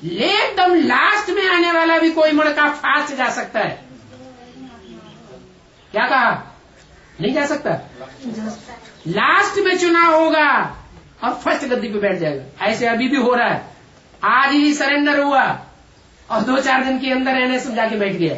एकदम लास्ट में आने वाला भी कोई मणका फास्ट जा सकता है। क्या कहा? नहीं जा सकता। लास्ट में चुनाव होगा और फर्स्ट गद्दी पे बैठ जाएगा। ऐसे अभी भी हो रहा है। आज ही सरेंडर हुआ और 2-4 दिन के अंदर एनएस जाके बैठ गया।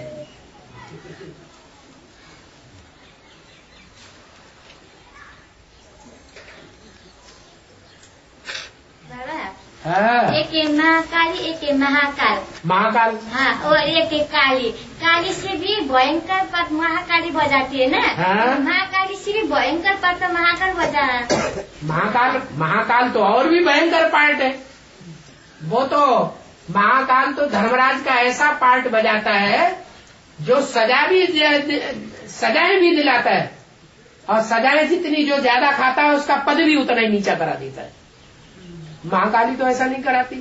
हाँ। एक है महाकाली, एक है महाकाल। महाकाल, हाँ, और एक है काली। काली से भी भयंकर पद महाकाली बजाती है ना। हाँ। महाकाली से भी भयंकर पद तो महाकाल बजा। महाकाल तो और भी भयंकर पार्ट है। वो तो महाकाल तो धर्मराज का ऐसा पार्ट बजाता है जो सजाएं भी दिलाता है, और सजाएं जितनी जो ज्यादा खाता है उसका पद भी उतना ही नीचा करा देता है। महाकाली तो ऐसा नहीं कराती।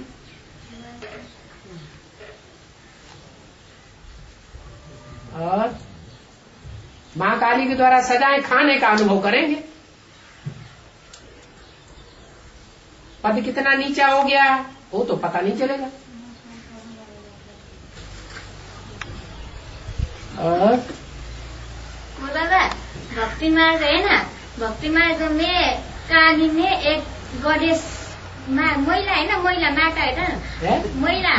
और महाकाली के द्वारा सजाएं खाने का अनुभव करेंगे। पद कितना नीचा हो गया वो तो पता नहीं चलेगा। और बाबा भक्ति मार्ग है ना, भक्ति मार्ग में काली में एक गणेश महिला है ना, महिला माता है ना, महिला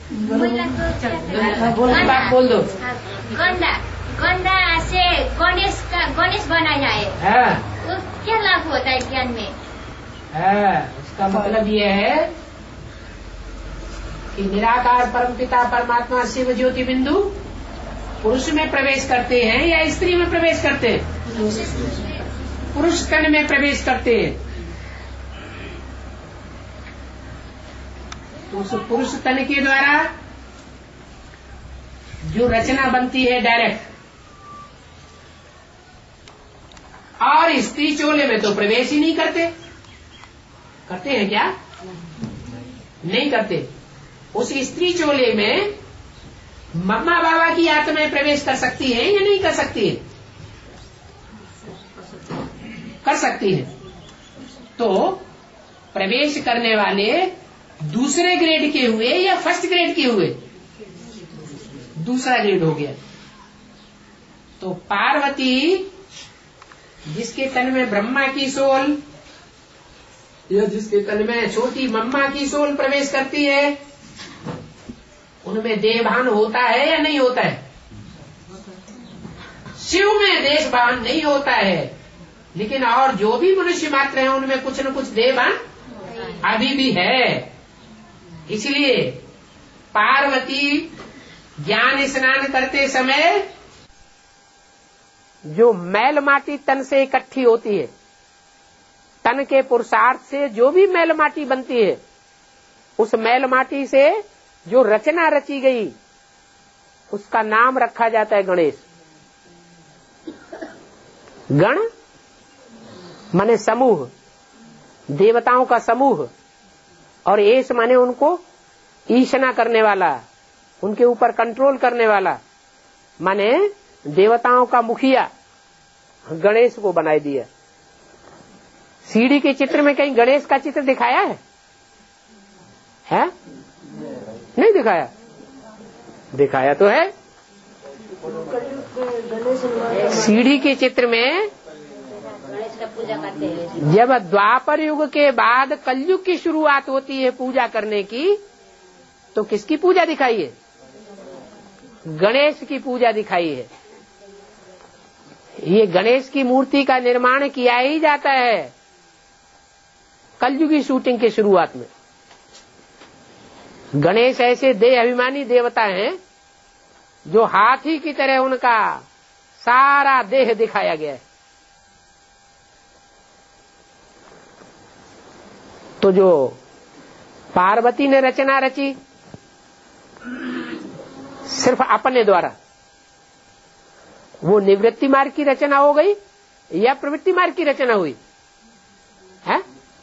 तो बात बोल दो। गंडा से गणेश बनाया है। तो क्या लाभ होता है ज्ञान में? उसका मतलब ये है कि निराकार परमपिता परमात्मा शिव ज्योति बिंदु पुरुष में प्रवेश करते हैं या स्त्री में प्रवेश करते हैं? पुरुष तन में प्रवेश करते हैं। तो उस पुरुष तन के द्वारा जो रचना बनती है डायरेक्ट, और स्त्री चोले में तो प्रवेश ही नहीं करते। करते हैं क्या? नहीं करते। उस स्त्री चोले में मम्मा बाबा की आत्माएं प्रवेश कर सकती है या नहीं कर सकती है? कर सकती है। तो प्रवेश करने वाले दूसरे ग्रेड के हुए या फर्स्ट ग्रेड के हुए? दूसरा ग्रेड हो गया। तो पार्वती जिसके तन में ब्रह्मा की सोल या जिसके तन में छोटी मम्मा की सोल प्रवेश करती है, उनमें देहभान होता है या नहीं होता है? शिव में देहभान नहीं होता है, लेकिन और जो भी मनुष्य मात्र हैं उनमें कुछ न कुछ देहभान अभी भी है। इसलिए पार्वती ज्ञान स्नान करते समय जो मैल माटी तन से इकट्ठी होती है, तन के पुरुषार्थ से जो भी मैल माटी बनती है, उस मैल माटी से जो रचना रची गई उसका नाम रखा जाता है गणेश। गण माने समूह, देवताओं का समूह, और एस माने उनको ईशना करने वाला, उनके ऊपर कंट्रोल करने वाला, माने देवताओं का मुखिया गणेश को बनाई दिया। सीढ़ी के चित्र में कहीं गणेश का चित्र दिखाया है? नहीं दिखाया? दिखाया तो है। सीढ़ी के चित्र में जब द्वापर युग के बाद कलयुग की शुरुआत होती है पूजा करने की, तो किसकी पूजा दिखाई है? गणेश की पूजा दिखाई है। ये गणेश की मूर्ति का निर्माण किया ही जाता है कलयुगी शूटिंग के शुरुआत में। गणेश ऐसे देह अभिमानी देवता हैं जो हाथी की तरह उनका सारा देह दिखाया गया है। तो जो पार्वती ने रचना रची सिर्फ अपने द्वारा, वो निवृत्ति मार्ग की रचना हो गई या प्रवृत्ति मार्ग की रचना हुई है?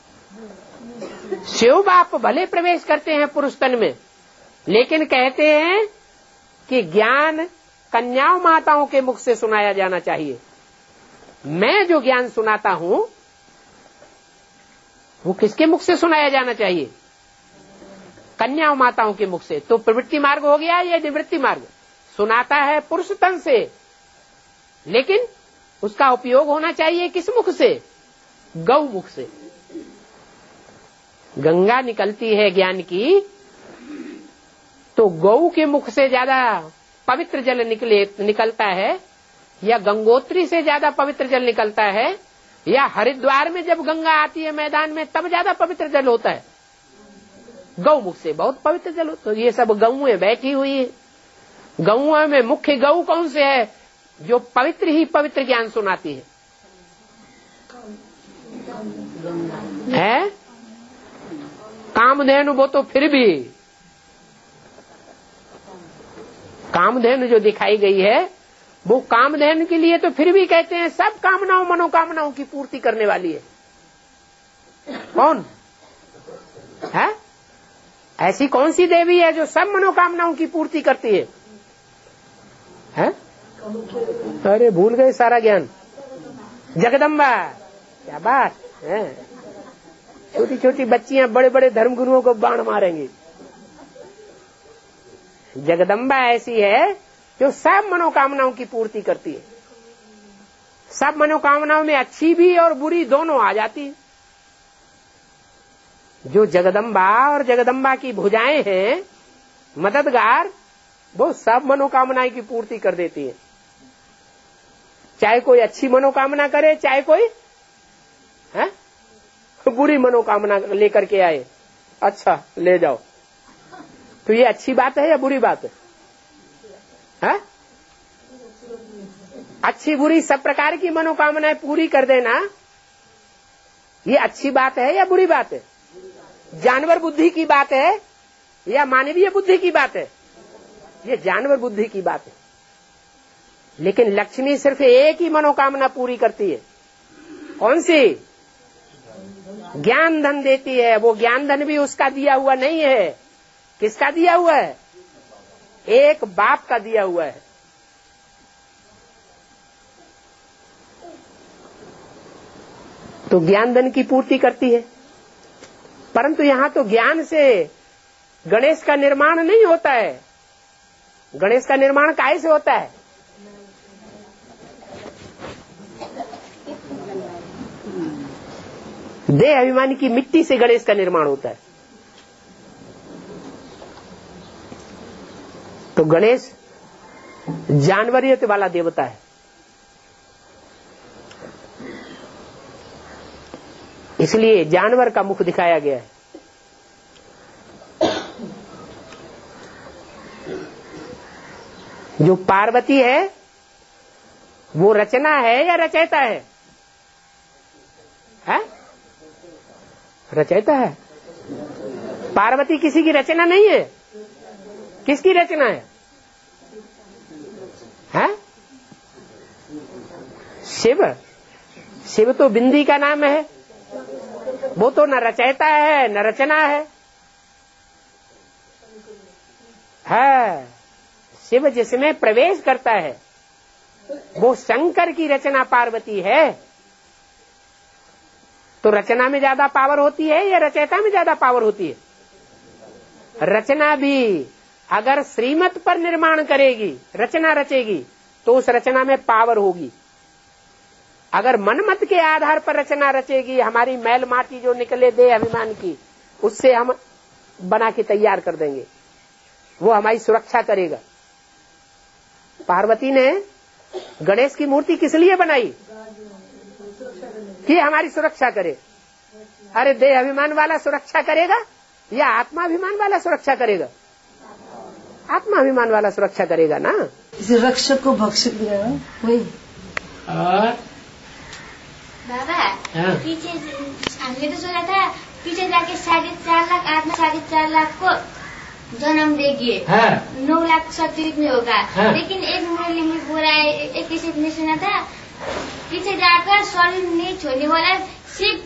शिव बाप भले प्रवेश करते हैं पुरुष तन में, लेकिन कहते हैं कि ज्ञान कन्याओं माताओं के मुख से सुनाया जाना चाहिए। मैं जो ज्ञान सुनाता हूं वो किसके मुख से सुनाया जाना चाहिए? कन्या माताओं के मुख से, तो प्रवृत्ति मार्ग हो गया या निवृत्ति मार्ग? सुनाता है पुरुष तन से, लेकिन उसका उपयोग होना चाहिए किस मुख से? गौ मुख से। गंगा निकलती है ज्ञान की, तो गौ के मुख से ज्यादा पवित्र जल निकलता है, या गंगोत्री से ज्यादा पवित्र जल निकलता है, या हरिद्वार में जब गंगा आती है मैदान में तब ज्यादा पवित्र जल होता है? गौ मुख से बहुत पवित्र जल होता है। तो ये सब गौएं बैठी हुई है। गौओं में मुख्य गौ कौन से है? जो पवित्र ही पवित्र ज्ञान सुनाती है? कामधेनु वो तो फिर भी, कामधेनु जो दिखाई गई है वो कामधेनु के लिए तो फिर भी कहते हैं सब कामनाओं मनोकामनाओं की पूर्ति करने वाली है। कौन है? ऐसी कौन सी देवी है जो सब मनोकामनाओं की पूर्ति करती है? अरे भूल गए सारा ज्ञान। जगदम्बा, क्या बात है। छोटी छोटी बच्चियां बड़े बड़े धर्मगुरुओं को बाण मारेंगी। जगदम्बा ऐसी है जो सब मनोकामनाओं की पूर्ति करती है। सब मनोकामनाओं में अच्छी भी और बुरी दोनों आ जाती है। जो जगदम्बा और जगदम्बा की भुजाएं हैं मददगार, वो सब मनोकामनाएं की पूर्ति कर देती है। चाहे कोई अच्छी मनोकामना करे, चाहे कोई बुरी मनोकामना लेकर के आए, अच्छा ले जाओ। तो ये अच्छी बात है या बुरी बात है? अच्छी बुरी सब प्रकार की मनोकामनाएं पूरी कर देना, ये अच्छी बात है या बुरी बात है? जानवर बुद्धि की बात है या मानवीय बुद्धि की बात है? ये जानवर बुद्धि की बात है। लेकिन लक्ष्मी सिर्फ एक ही मनोकामना पूरी करती है। कौन सी? ज्ञान धन देती है। वो ज्ञान धन भी उसका दिया हुआ नहीं है। किसका दिया हुआ है? एक बाप का दिया हुआ है। तो ज्ञान धन की पूर्ति करती है। परंतु यहां तो ज्ञान से गणेश का निर्माण नहीं होता है। गणेश का निर्माण काहे से होता है? देह अभिमानी की मिट्टी से गणेश का निर्माण होता है। तो गणेश जानवरियत वाला देवता है। इसलिए जानवर का मुख दिखाया गया है। जो पार्वती है वो रचना है या रचयिता है? रचयिता है। पार्वती किसी की रचना नहीं है। किसकी रचना है? शिव। शिव तो बिंदी का नाम है। वो तो न रचयिता है न रचना है। शिव जिसमें प्रवेश करता है वो शंकर की रचना पार्वती है। तो रचना में ज्यादा पावर होती है या रचयिता में ज्यादा पावर होती है? रचना भी अगर श्रीमत पर निर्माण करेगी, रचना रचेगी, तो उस रचना में पावर होगी। अगर मनमत के आधार पर रचना रचेगी, हमारी मैल माटी जो निकले दे अभिमान की, उससे हम बना के तैयार कर देंगे, वो हमारी सुरक्षा करेगा। पार्वती ने गणेश की मूर्ति किस लिए बनाई? कि हमारी सुरक्षा करे। अरे देह अभिमान वाला सुरक्षा करेगा या आत्माभिमान वाला सुरक्षा करेगा? आत्माभिमान वाला सुरक्षा करेगा ना। इसे रक्षक को भक्षक भी है वही। बाबा पीछे हमने तो सुना था पीछे जाके 4.5 लाख आत्मा 4.5 लाख को जन्म देगी। 9 लाख शरीर में होगा। लेकिन एक मुरली में बोला है, एक किसी ने सुना था पीछे जाकर शरीर नहीं छोड़ने वाला शिव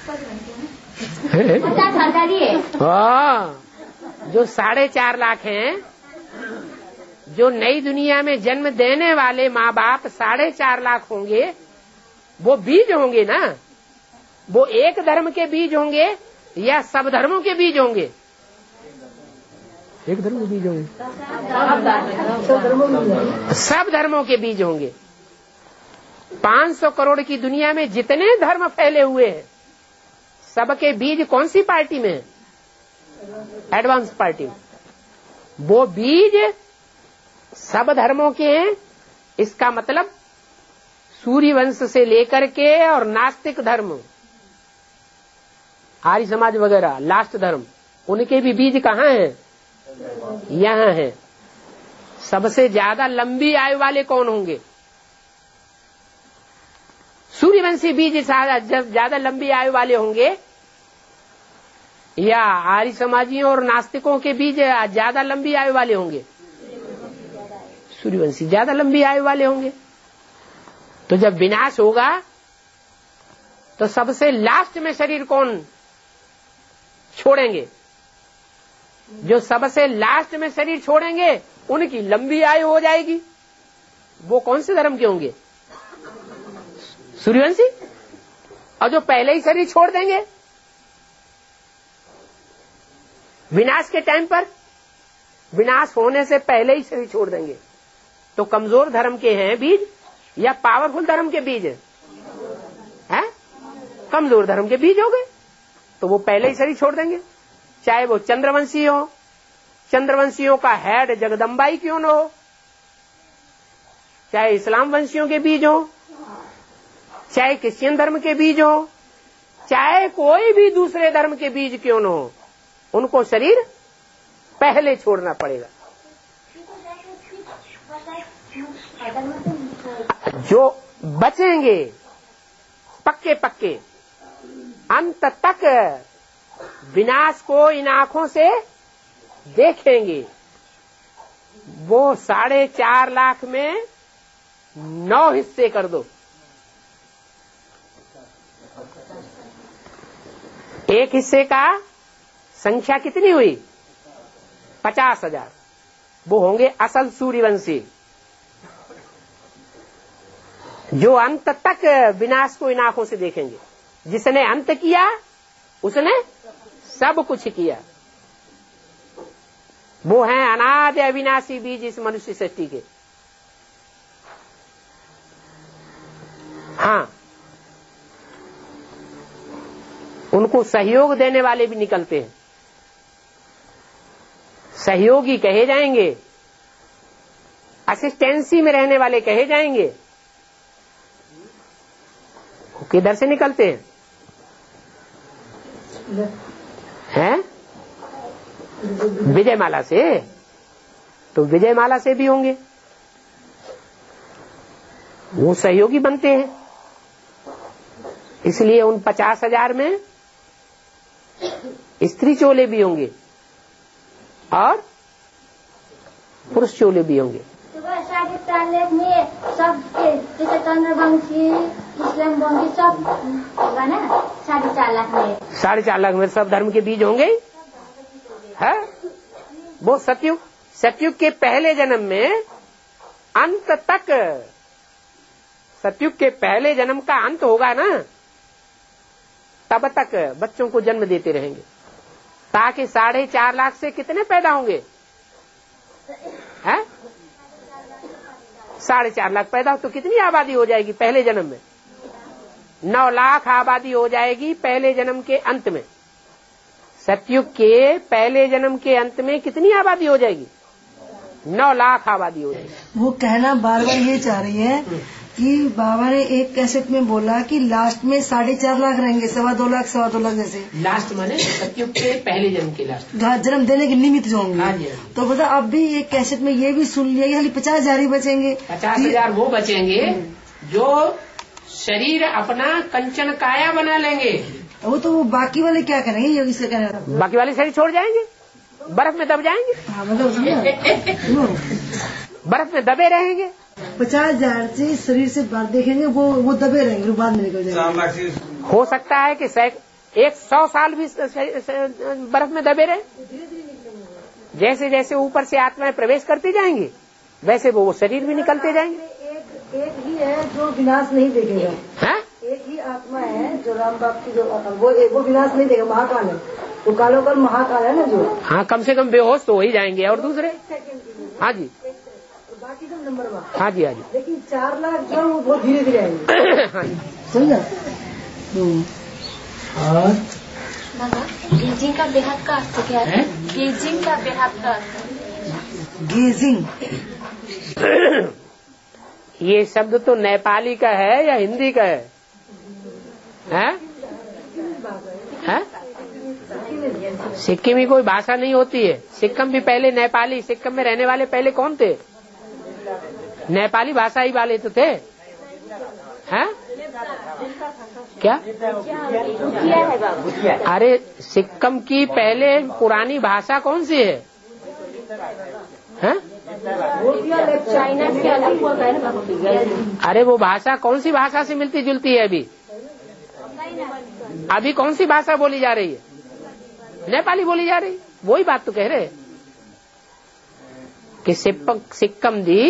जो 4.5 लाख हैं, जो नई दुनिया में जन्म देने वाले माँ बाप 4.5 लाख होंगे, वो बीज होंगे ना। वो एक धर्म के बीज होंगे या सब धर्मों के बीज होंगे? एक धर्म के बीज होंगे, सब धर्मों के बीज होंगे। 500 करोड़ की दुनिया में जितने धर्म फैले हुए हैं, सबके बीज कौन सी पार्टी में है? एडवांस पार्टी में। वो बीज सब धर्मों के हैं। इसका मतलब सूर्यवंश से लेकर के और नास्तिक धर्म, आर्य समाज वगैरह, लास्ट धर्म, उनके भी बीज कहाँ हैं? यहाँ हैं। सबसे ज्यादा लंबी आयु वाले कौन होंगे? सूर्यवंशी बीज जब ज्यादा लंबी आयु वाले होंगे, या आर्य समाजियों और नास्तिकों के बीज ज्यादा लंबी आयु वाले होंगे? सूर्यवंशी ज्यादा लंबी आयु वाले होंगे। तो जब विनाश होगा तो सबसे लास्ट में शरीर कौन छोड़ेंगे? जो सबसे लास्ट में शरीर छोड़ेंगे उनकी लंबी आयु हो जाएगी। वो कौन से धर्म के होंगे? सूर्यवंशी। और जो पहले ही शरीर छोड़ देंगे विनाश के टाइम पर, विनाश होने से पहले ही शरीर छोड़ देंगे, तो कमजोर धर्म के हैं बीज या पावरफुल धर्म के बीज हैं? कमजोर धर्म के बीज हो गए, तो वो पहले ही शरीर छोड़ देंगे। चाहे वो चंद्रवंशी हो, चंद्रवंशियों का हेड जगदम्बाई क्यों न हो, चाहे इस्लाम वंशियों के बीज हो, चाहे क्रिश्चियन धर्म के बीज हो, चाहे कोई भी दूसरे धर्म के बीज क्यों न हो, उनको शरीर पहले छोड़ना पड़ेगा। जो बचेंगे पक्के पक्के अंत तक विनाश को इन आंखों से देखेंगे, वो 4.5 लाख में 9 हिस्से कर दो। एक हिस्से का संख्या कितनी हुई? 50,000। वो होंगे असल सूर्यवंशी, जो अंत तक विनाश को इन आंखों से देखेंगे। जिसने अंत किया उसने सब कुछ किया। वो हैं अनादि अविनाशी बीज इस मनुष्य सृष्टि के। हाँ, उनको सहयोग देने वाले भी निकलते हैं, सहयोगी कहे जाएंगे, असिस्टेंसी में रहने वाले कहे जाएंगे। किधर से निकलते हैं? विजयमाला से। तो विजयमाला से भी होंगे, वो सहयोगी बनते हैं। इसलिए उन 50,000 में स्त्री चोले भी होंगे और पुरुष चोले भी होंगे। तो 4.5 लाख में सब जैसे चंद्रवंशी, इस्लाम वंशी सब होगा ना? 4.5 लाख में 4.5 लाख में सब धर्म के बीज होंगे। है वो सतयुग के पहले जन्म में अंत तक, सतयुग के पहले जन्म का अंत होगा ना, तब तक बच्चों को जन्म देते रहेंगे, ताकि 4.5 लाख से कितने पैदा होंगे? हैं? 4.5 लाख पैदा हो तो कितनी आबादी हो जाएगी पहले जन्म में? 9 लाख आबादी हो जाएगी पहले जन्म के अंत में। सतयुग के पहले जन्म के अंत में कितनी आबादी हो जाएगी? 9 लाख आबादी हो जाएगी। वो कहना बार बार ये चाह रही है कि बाबा ने एक कैसेट में बोला कि लास्ट में 4.5 लाख रहेंगे, 2.25 लाख, 2.25 लाख जैसे। लास्ट माने सतयुग के पहले जन्म के लास्ट, जन्म देने के निमित्त जो होंगे। तो बोला अब भी एक कैसेट में ये भी सुन लिया कि खाली 50,000 ही बचेंगे। 50,000 वो बचेंगे जो शरीर अपना कंचन काया बना लेंगे। वो तो वो बाकी वाले क्या करेंगे? योगी से कहना, बाकी वाले शरीर छोड़ जाएंगे, बर्फ में दब जाएंगे। हाँ मतलब बर्फ में दबे रहेंगे। 50,000 से शरीर से बाहर देखेंगे, वो दबे रहेंगे, बाद में निकल जाएंगे। हो सकता है कि 100 साल भी बर्फ में दबे रहे। जैसे जैसे ऊपर से आत्माएं प्रवेश करती जाएंगी, वैसे वो शरीर भी निकलते जाएंगे। एक ही है जो विनाश नहीं देखेगा। है? एक ही आत्मा है जो राम बाप की, जो वो विनाश नहीं देगा, महाकाल है। तो कालो कल महाकाल है ना जो। हाँ, कम से कम बेहोश तो हो ही जाएंगे। और दूसरे? हाँ जी, बाकी सब नंबर 1। हाँ जी, हाँ जी। लेकिन 4 लाख जो वो बहुत धीरे धीरे आएंगे। हाँ जी, समझा। और गेजिंग का बेहद का अर्थ क्या है? गेजिंग का बेहद का अर्थ। गेजिंग ये शब्द तो नेपाली का है या हिंदी का है? हैं? हैं? सिक्किम में कोई भाषा नहीं होती है। सिक्किम भी पहले नेपाली, सिक्किम में रहने वाले पहले कौन थे? नेपाली भाषा ही वाले तो थे। हैं? क्या? अरे सिक्किम की पहले पुरानी भाषा कौन सी है? हैं? चाइना से अलग होता है ना। अरे वो भाषा कौन सी भाषा से मिलती जुलती है? अभी कौन सी भाषा बोली जा रही है? नेपाली बोली जा रही। वही बात तो कह रहे कि सिक्किम दी।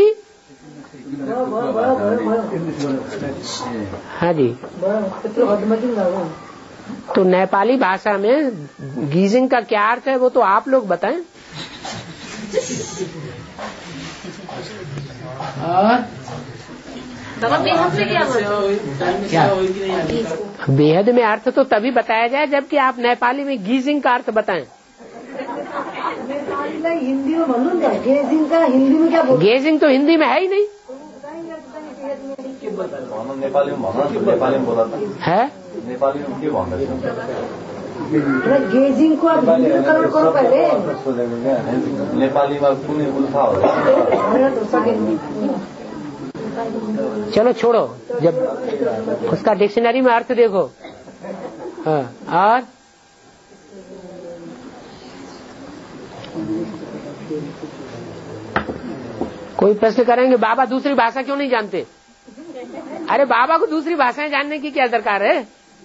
हाँ जी, तो नेपाली भाषा में गीजिंग का क्या अर्थ है वो तो आप लोग बताएं। बेहद से क्या बेहद में अर्थ तो तभी बताया जाए जबकि आप नेपाली में गीजिंग का अर्थ बताएं। नेपाली में हिंदी में बोलूं क्या? गेजिंग का हिंदी में क्या बोलूं? गेजिंग तो हिंदी में है ही नहीं। नेपाली में बोला था है। नेपाली में के भन्दैछ? गेजिंग को आप हिंदी में करो पहले। नेपाली में कुनै उल्था हो। चलो छोड़ो, जब उसका डिक्शनरी में अर्थ देखो। हाँ, और कोई प्रश्न करेंगे बाबा दूसरी भाषा क्यों नहीं जानते? अरे बाबा को दूसरी भाषाएं जानने की क्या दरकार है?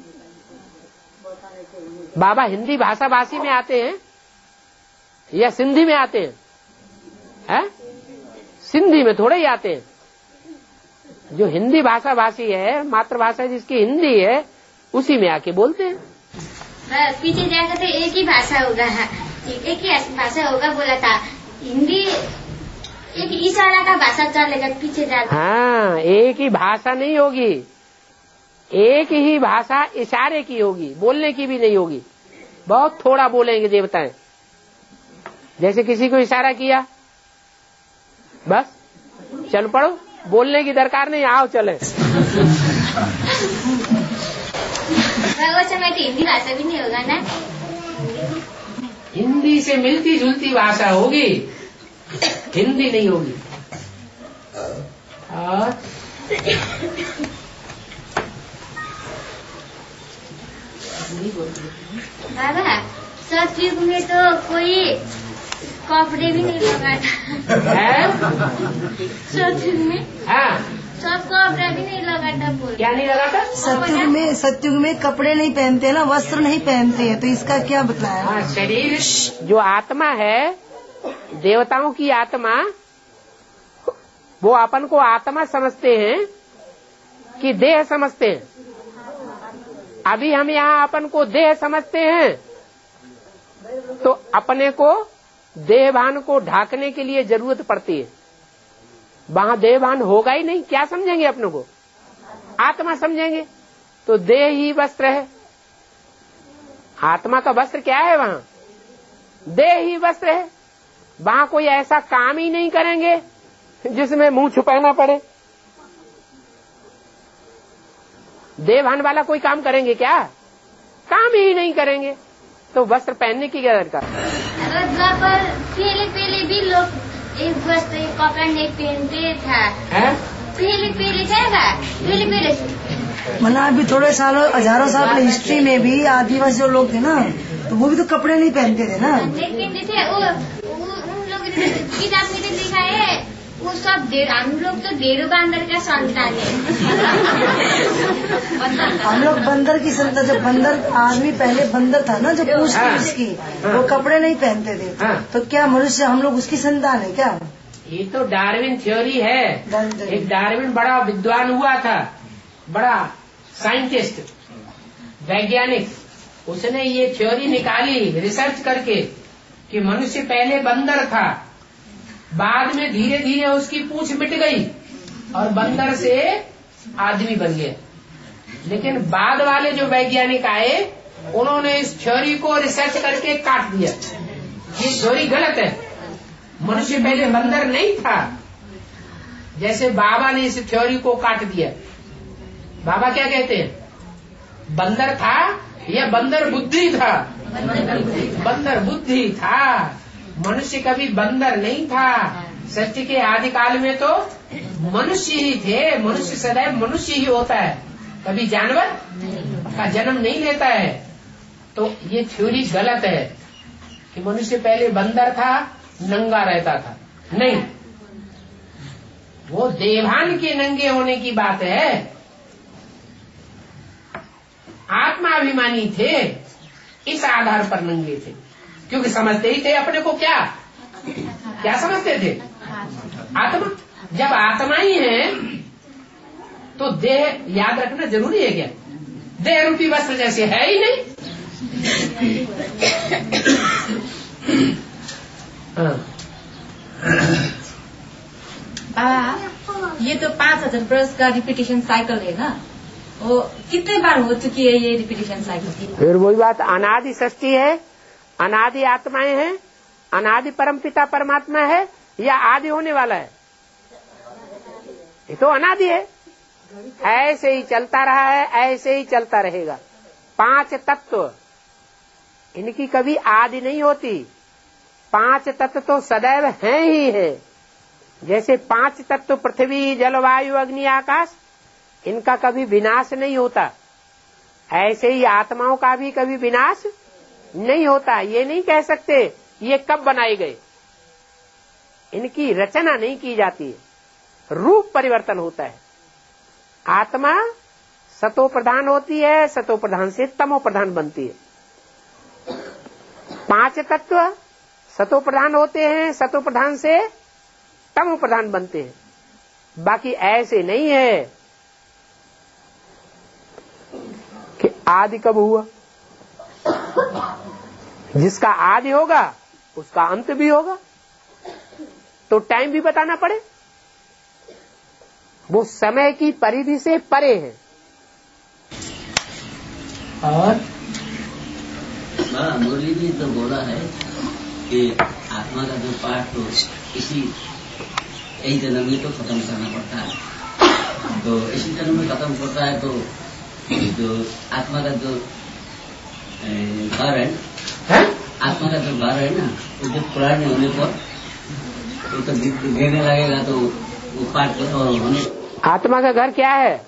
बाबा हिंदी भाषा भाषी में आते हैं या सिंधी में आते हैं? हैं? सिंधी में थोड़े ही आते हैं। जो हिंदी भाषा भाषी है, मातृभाषा जिसकी हिंदी है, उसी में आके बोलते हैं। पीछे जाकर तो एक ही भाषा होगा, एक ही भाषा होगा बोला था। हिंदी एक इशारा का भाषा चलेगा पीछे जाकर। हाँ, एक ही भाषा नहीं होगी, एक ही भाषा इशारे की होगी, बोलने की भी नहीं होगी। बहुत थोड़ा बोलेंगे देवताएं। जैसे किसी को इशारा किया, बस चल पड़ो, बोलने की दरकार नहीं, आओ चले। वो समय तो हिंदी भाषा भी नहीं होगा ना। हिंदी से मिलती जुलती भाषा होगी, हिंदी नहीं होगी। और बाबा सतयुग में तो कोई कपड़े भी नहीं लगाता। सतयुग में हाँ, सब कपड़ा भी नहीं लगाता। बोल क्या नहीं लगाता? सतयुग में कपड़े नहीं पहनते ना, वस्त्र नहीं पहनते हैं, तो इसका क्या बताया? हाँ, शरीर जो आत्मा है, देवताओं की आत्मा, वो अपन को आत्मा समझते हैं कि देह समझते हैं? अभी हम यहाँ अपन को देह समझते हैं, तो अपने को देहभान को ढाकने के लिए जरूरत पड़ती है। वहां देहभान होगा ही नहीं, क्या समझेंगे अपने को? आत्मा समझेंगे। तो देह ही वस्त्र है। आत्मा का वस्त्र क्या है? वहां देह ही वस्त्र है। वहां कोई ऐसा काम ही नहीं करेंगे जिसमें मुंह छुपाना पड़े। देहभान वाला कोई काम करेंगे क्या? काम ही नहीं करेंगे, तो वस्त्र पहनने की क्या दरकार? पहले भी लोग एक वस्त्र एक कपड़ा नहीं पहनते था। पहले मतलब अभी थोड़े सालों, हजारों साल पहले हिस्ट्री में भी आदिवासी जो लोग थे ना, तो वो भी तो कपड़े नहीं पहनते थे ना। पहनते थे। उन लोग किताब में लिखा है, वो सब हम लोग तो डेढ़ बंदर का संतान है। हम लोग बंदर की संतान। जब बंदर आदमी पहले बंदर था ना, जो पूछ थी उसकी, वो कपड़े नहीं पहनते थे। तो क्या मनुष्य हम लोग उसकी संतान है क्या? ये तो डार्विन थ्योरी है। एक डार्विन बड़ा विद्वान हुआ था, बड़ा साइंटिस्ट, वैज्ञानिक। उसने ये थ्योरी निकाली रिसर्च करके कि मनुष्य पहले बंदर था, बाद में धीरे धीरे उसकी पूंछ मिट गई और बंदर से आदमी बन गया। लेकिन बाद वाले जो वैज्ञानिक आए उन्होंने इस थ्योरी को रिसर्च करके काट दिया। ये थ्योरी गलत है, मनुष्य पहले बंदर नहीं था। जैसे बाबा ने इस थ्योरी को काट दिया। बाबा क्या कहते हैं, बंदर था या बंदर बुद्धि था? बंदर बुद्धि था, मनुष्य कभी बंदर नहीं था। सृष्टि के आदि काल में तो मनुष्य ही थे। मनुष्य सदैव मनुष्य ही होता है, कभी जानवर का जन्म नहीं लेता है। तो ये थ्योरी गलत है कि मनुष्य पहले बंदर था, नंगा रहता था। नहीं, वो देवान के नंगे होने की बात है। आत्माभिमानी थे, इस आधार पर नंगे थे, क्योंकि समझते ही थे अपने को। क्या समझते थे? आत्मा। जब आत्मा ही है तो देह याद रखना जरूरी है क्या? देह रूपी वस्त्र जैसे है ही नहीं। ये तो 5000 बरस का रिपीटेशन साइकिल है ना, वो कितने बार हो चुकी है ये रिपीटेशन साइकिल? फिर वही बात, अनादि सृष्टि है, अनादि आत्माएं हैं, अनादि परमपिता परमात्मा है या आदि होने वाला है? ये तो अनादि है, ऐसे ही चलता रहा है, ऐसे ही चलता रहेगा। 5 तत्व, इनकी कभी आदि नहीं होती। 5 तत्व तो सदैव हैं ही है। जैसे 5 तत्व पृथ्वी जल वायु अग्नि आकाश, इनका कभी विनाश नहीं होता, ऐसे ही आत्माओं का भी कभी विनाश नहीं होता। ये नहीं कह सकते ये कब बनाए गए, इनकी रचना नहीं की जाती है, रूप परिवर्तन होता है। आत्मा सतो प्रधान होती है, सतो प्रधान से तमो प्रधान बनती है। 5 तत्व सतो प्रधान होते हैं, सतो प्रधान से तमो प्रधान बनते हैं। बाकी ऐसे नहीं है कि आदि कब हुआ। जिसका आदि होगा उसका अंत भी होगा, तो टाइम भी बताना पड़े। वो समय की परिधि से परे है। और मुरली जी तो बोला है कि आत्मा का जो पाठ तो इसी यही जन्म में तो खत्म करना पड़ता है। तो इसी जन्म में खत्म करता है तो जो आत्मा का जो घर है, आत्मा का जो घर है ना, वो जो पुराने होने पर वो तो गिरने लगेगा, तो वो पाठ होने। आत्मा का घर क्या है?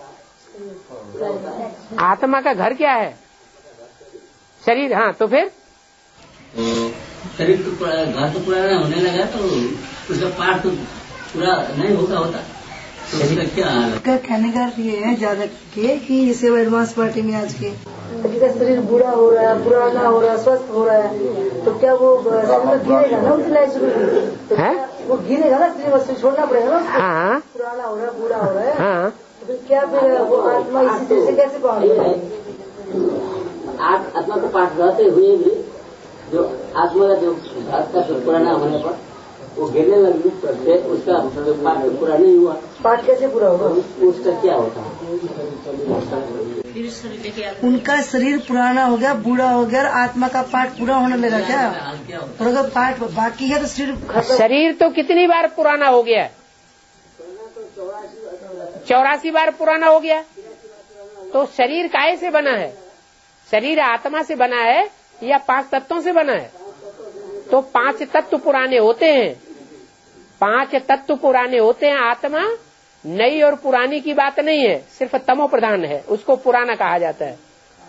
आत्मा का घर क्या है? शरीर। हाँ, तो फिर तो शरीर तो घर तो पुराना होने लगा तो उसका पाठ तो पूरा नहीं होता। तो उसका क्या हाल है? कहने का ये है ज्यादा कि जैसे एडवांस पार्टी में आज के शरीर बूढ़ा हो रहा है, पुराना हो रहा है, स्वस्थ हो रहा है, तो क्या वो गिरेगा ना उनकी लाइफ है? वो गिरेगा ना, शरीर छोड़ना पड़ेगा ना। हाँ, पुराना हो रहा है, बूढ़ा हो रहा है। हाँ, तो फिर क्या फिर वो आत्मा इसी तरह से कैसे पहुंचेगी? आत्मा का पाठ रहते हुए भी जो आत्मा का जो घर पुराना होने पर वो गिरने लगी, उसका पाठ पूरा नहीं हुआ। पाठ कैसे पूरा होगा? उसका क्या होता है? उनका शरीर पुराना हो गया, बूढ़ा हो गया, आत्मा का पाठ पूरा होने लगा क्या? और अगर पाठ बाकी है तो शरीर तो कितनी बार पुराना हो गया? 84 बार पुराना हो गया। तो शरीर काहे से बना है? शरीर आत्मा से बना है या 5 तत्वों से बना है? तो 5 तत्व पुराने होते हैं, 5 तत्व पुराने होते हैं। आत्मा नई और पुरानी की बात नहीं है, सिर्फ तमो प्रधान है, उसको पुराना कहा जाता है।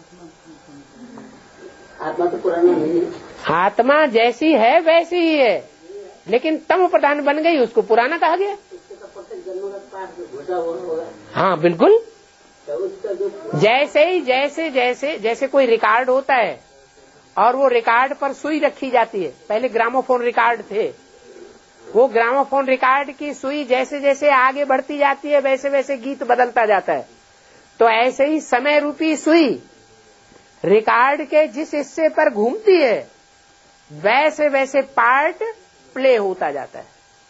आत्मा तो पुराना नहीं है। आत्मा जैसी है वैसी ही है, लेकिन तमो प्रधान बन गई, उसको पुराना कहा गया। हाँ बिल्कुल। जैसे कोई रिकॉर्ड होता है और वो रिकॉर्ड पर सुई रखी जाती है। पहले ग्रामोफोन रिकॉर्ड थे, वो ग्रामोफोन रिकॉर्ड की सुई जैसे जैसे आगे बढ़ती जाती है वैसे वैसे गीत बदलता जाता है। तो ऐसे ही समय रूपी सुई रिकॉर्ड के जिस हिस्से पर घूमती है वैसे वैसे पार्ट प्ले होता जाता है।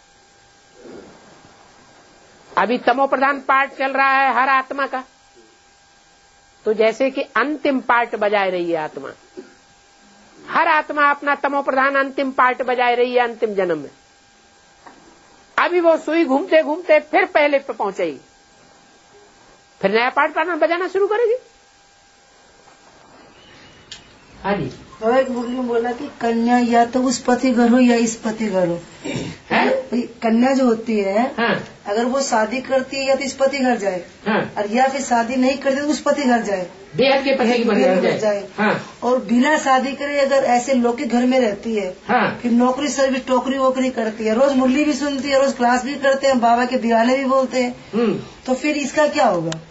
अभी तमो प्रधान पार्ट चल रहा है हर आत्मा का, तो जैसे कि अंतिम पार्ट बजाए रही है आत्मा, हर आत्मा अपना तमो प्रधान अंतिम पार्ट बजाए रही है अंतिम जन्म में। अभी वो सुई घूमते घूमते फिर पहले पे पहुंचेगी, फिर नया पार्ट बजाना शुरू करेगी। हाँ जी, बाबा एक मुरली में बोला कि कन्या या तो उस पति घर हो या इस पति घर हो। कन्या जो होती है, हाँ। अगर वो शादी करती है या तो इस पति घर जाए, हाँ। और या फिर शादी नहीं करती तो उस पति घर जाए, बेहद के पति घर जाए। हाँ। और बिना शादी करे अगर ऐसे लौकिक घर में रहती है, हाँ। फिर नौकरी सर्विस टोकरी वोकरी करती है, रोज मुरली भी सुनती है, रोज क्लास भी करते हैं, बाबा के दीवाने भी बोलते हैं, तो फिर इसका क्या होगा?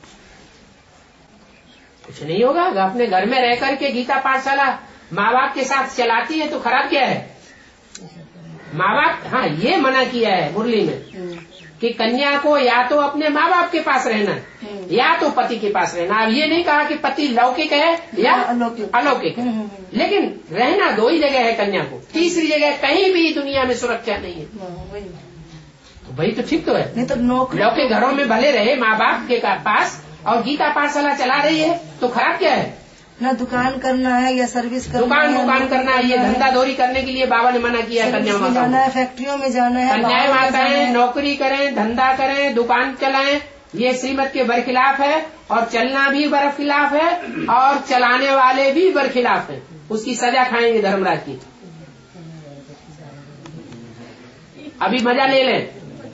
कुछ नहीं होगा। अपने घर में रह करके गीता पाठशाला माँ बाप के साथ चलाती है तो खराब क्या है? माँ बाप, हाँ, ये मना किया है मुरली में कि कन्या को या तो अपने माँ बाप के पास रहना है या तो पति के पास रहना। अब ये नहीं कहा कि पति लौकिक है या अलौकिक है, लेकिन रहना दो ही जगह है कन्या को, तीसरी जगह कहीं भी दुनिया में सुरक्षा नहीं है। तो भाई तो ठीक तो है, नहीं तो लौकिक घरों में भले रहे माँ बाप के पास और गीता पाठशाला चला रही है तो खराब क्या है? ना दुकान करना है या सर्विस करना है, दुकान करना है, ये धंधा दौरी करने के लिए बाबा ने मना किया है। कन्या माता जाना है, फैक्ट्रियों में जाना है, कन्या माताएं नौकरी करें, धंधा करें, दुकान चलाएं, ये श्रीमत के बरखिलाफ है और चलना भी बरखिलाफ है और चलाने वाले भी बरखिलाफ है। उसकी सजा खाएंगे धर्मराज की। अभी मजा ले लें,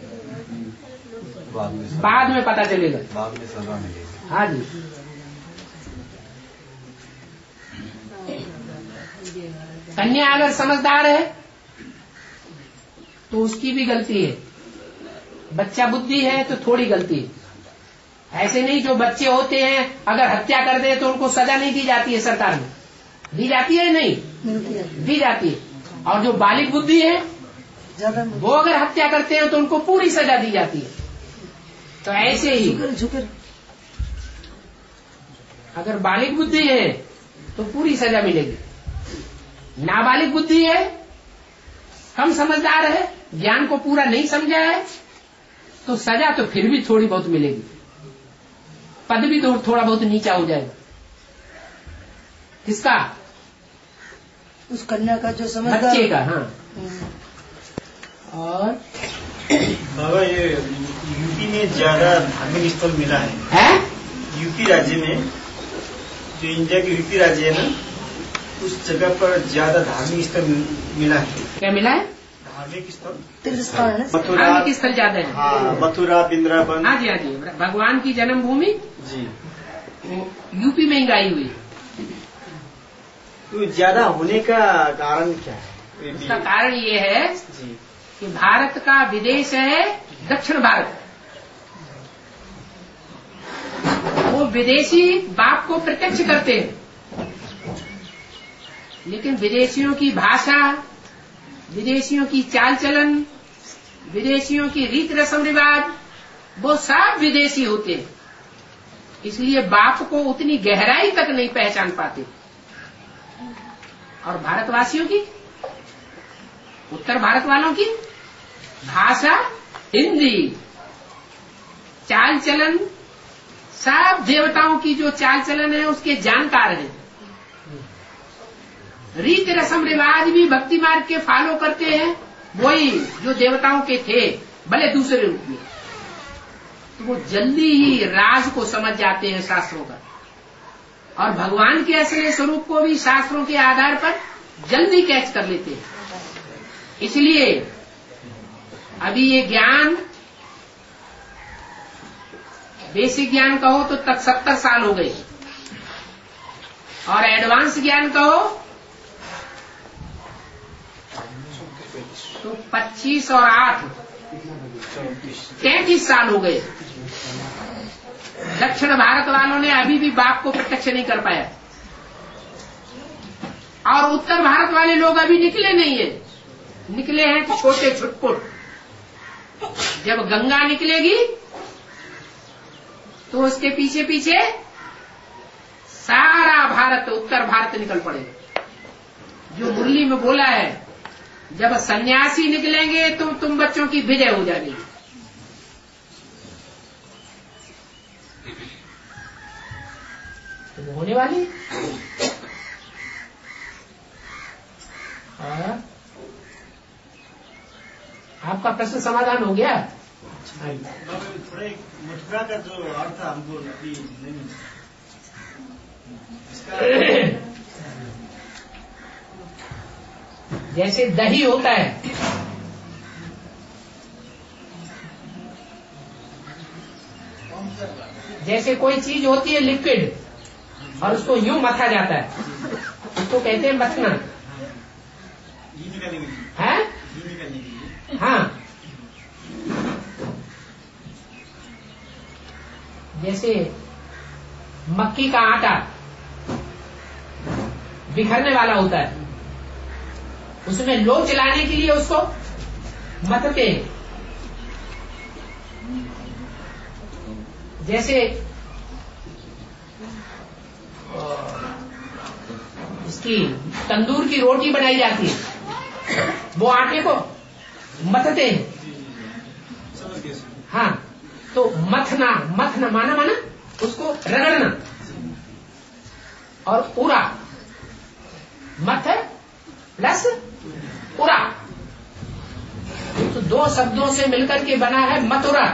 बाद में पता चलेगा, बाद में सजा मिलेगी। हाँ जी। कन्या अगर समझदार है तो उसकी भी गलती है, बच्चा बुद्धि है तो थोड़ी गलती है। ऐसे नहीं जो बच्चे होते हैं अगर हत्या कर दे तो उनको सजा नहीं दी जाती है, सरकार में दी जाती है, नहीं दी जाती है। और जो बालिग बुद्धि है वो अगर हत्या करते हैं तो उनको पूरी सजा दी जाती है। तो ऐसे ही अगर बालिग बुद्धि है तो पूरी सजा मिलेगी, नाबालिग बुद्धि है, कम समझदार है, ज्ञान को पूरा नहीं समझा है तो सजा तो फिर भी थोड़ी बहुत मिलेगी, पद भी थोड़ा बहुत नीचा हो जाएगा। किसका? उस कन्या का जो समझदार, बच्चे का। हाँ। और बाबा ये यूपी में ज्यादा धार्मिक स्थल मिला है? यूपी राज्य में, जो इंडिया के यूपी राज्य है ना, उस जगह पर ज्यादा धार्मिक स्थल मिला है। क्या मिला है? धार्मिक स्थल, मथुरा, धार्मिक स्थल ज्यादा है। हाँ, मथुरा, वृंदावन। हाँ जी, हाँ जी, भगवान की जन्मभूमि जी यूपी में ही गाई हुई। तो ज्यादा होने का कारण क्या है? उसका कारण ये है जी कि भारत का विदेश है दक्षिण भारत। वो विदेशी बाप को प्रत्यक्ष करते हैं, लेकिन विदेशियों की भाषा, विदेशियों की चाल चलन, विदेशियों की रीत रस्म रिवाज, वो सब विदेशी होते हैं, इसलिए बाप को उतनी गहराई तक नहीं पहचान पाते। और भारतवासियों की, उत्तर भारत वालों की भाषा हिंदी, चाल चलन, सब देवताओं की जो चाल चलन है उसके जानकार हैं, रीत रस्म रिवाज भी भक्ति मार्ग के फॉलो करते हैं, वही जो देवताओं के थे, भले दूसरे रूप में। तो वो जल्दी ही राज को समझ जाते हैं शास्त्रों का, और भगवान के असली स्वरूप को भी शास्त्रों के आधार पर जल्दी कैच कर लेते हैं। इसलिए अभी ये ज्ञान, बेसिक ज्ञान कहो तो तक 70 साल हो गए, और एडवांस ज्ञान कहो तो 25 और 8 33 साल हो गए। दक्षिण भारत वालों ने अभी भी बाप को प्रत्यक्ष नहीं कर पाया, और उत्तर भारत वाले लोग अभी निकले नहीं है, निकले हैं छोटे छुटपुट। जब गंगा निकलेगी तो उसके पीछे पीछे सारा भारत, उत्तर भारत निकल पड़ेगा। जो मुरली में बोला है, जब सन्यासी निकलेंगे तो तुम बच्चों की विजय हो जाएगी। तो होने वाली। आपका प्रश्न समाधान हो गया? थोड़ा मथुरा का जो अर्थ हमको नहीं जैसे दही होता है, जैसे कोई चीज होती है लिक्विड और उसको यूं मथा जाता है, उसको कहते हैं मथना। है? हाँ, जैसे मक्की का आटा बिखरने वाला होता है, उसमें लोच चलाने के लिए उसको मथते। जैसे इसकी तंदूर की रोटी बनाई जाती है, वो आटे को मथते हैं। हाँ, तो मथना, मथना माना उसको रगड़ना, और उरा, मथ प्लस उरा, तो दो शब्दों से मिलकर के बना है मथुरा।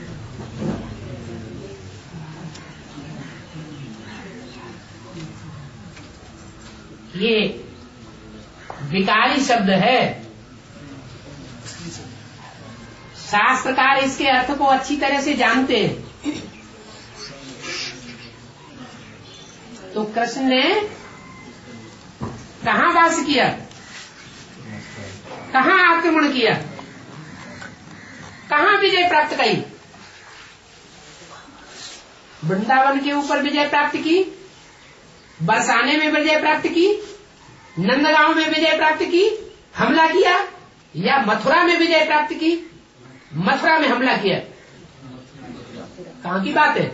ये विकारी शब्द है। शास्त्रकार इसके अर्थ को अच्छी तरह से जानते हैं। तो कृष्ण ने कहाँ वास किया, कहाँ आक्रमण किया, कहाँ विजय प्राप्त की? वृंदावन के ऊपर विजय प्राप्त की, बरसाने में विजय प्राप्त की, नंदगांव में विजय प्राप्त की, हमला किया, या मथुरा में विजय प्राप्त की? मथुरा में हमला किया। कहाँ की बात है?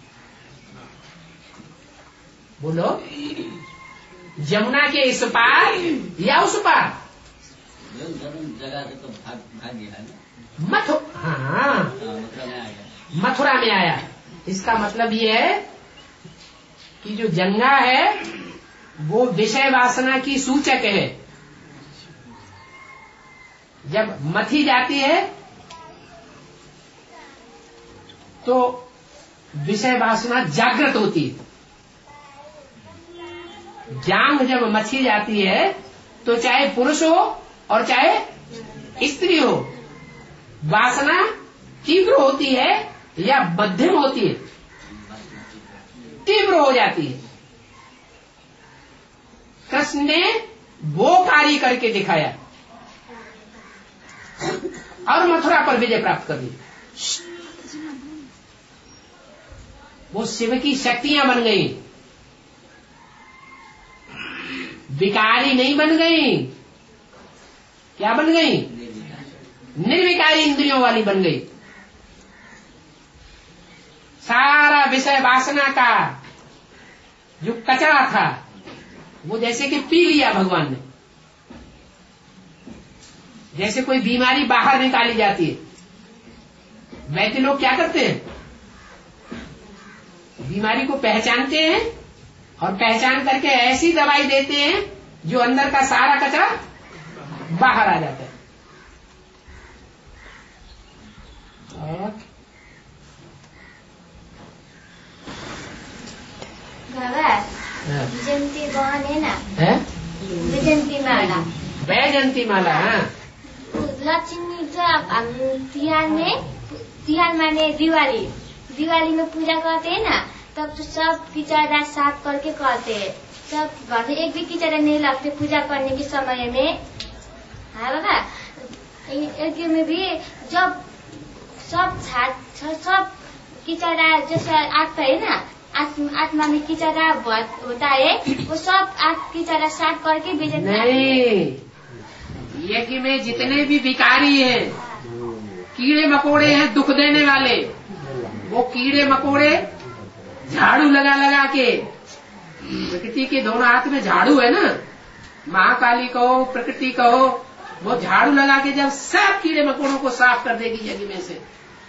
बोलो, जमुना के इस पार या उस पार? जगह से तो भाग गया है। हाँ, मथुरा में आया। इसका मतलब ये है कि जो जंगा है वो विषय वासना की सूचक है। जब मथी जाती है तो विषय वासना जागृत होती है। जांग जब मछी जाती है तो चाहे पुरुष हो और चाहे स्त्री हो, वासना तीव्र होती है या मध्यम होती है? तीव्र हो जाती है। कृष्ण ने वो कार्य करके दिखाया और मथुरा पर विजय प्राप्त कर ली। वो शिव की शक्तियां बन गई, विकारी नहीं बन गई। क्या बन गई? निर्विकारी इंद्रियों वाली बन गई। सारा विषय वासना का जो कचरा था वो जैसे कि पी लिया भगवान ने। जैसे कोई बीमारी बाहर निकाली जाती है, वैसे लोग क्या करते हैं? बीमारी को पहचानते हैं और पहचान करके ऐसी दवाई देते हैं जो अंदर का सारा कचरा बाहर आ जाता है। वैजयंती बहन है ना, वैजयंती माला, वैजयंती माला। हाँ, लक्ष्मी तिहार माने दिवाली में पूजा करते हैं ना, तब तो सब किचड़ा साफ करके करते हैं। सब घर में एक भी किचड़ा नहीं लगते पूजा करने के समय में। हाँ बाबा, यज्ञ में भी जब सब किचड़ा जैसे आता है ना, आत्मा में किचड़ा होता है, वो सब किचड़ा साफ करके नहीं, यज्ञ में जितने भी विकारी हैं, कीड़े मकोड़े हैं दुख देने वाले, वो कीड़े मकोड़े झाड़ू लगा लगा के प्रकृति के दोनों हाथ में झाड़ू है ना, महाकाली कहो प्रकृति कहो, वो झाड़ू लगा के जब सब कीड़े मकोड़ों को साफ कर देगी जगह में से,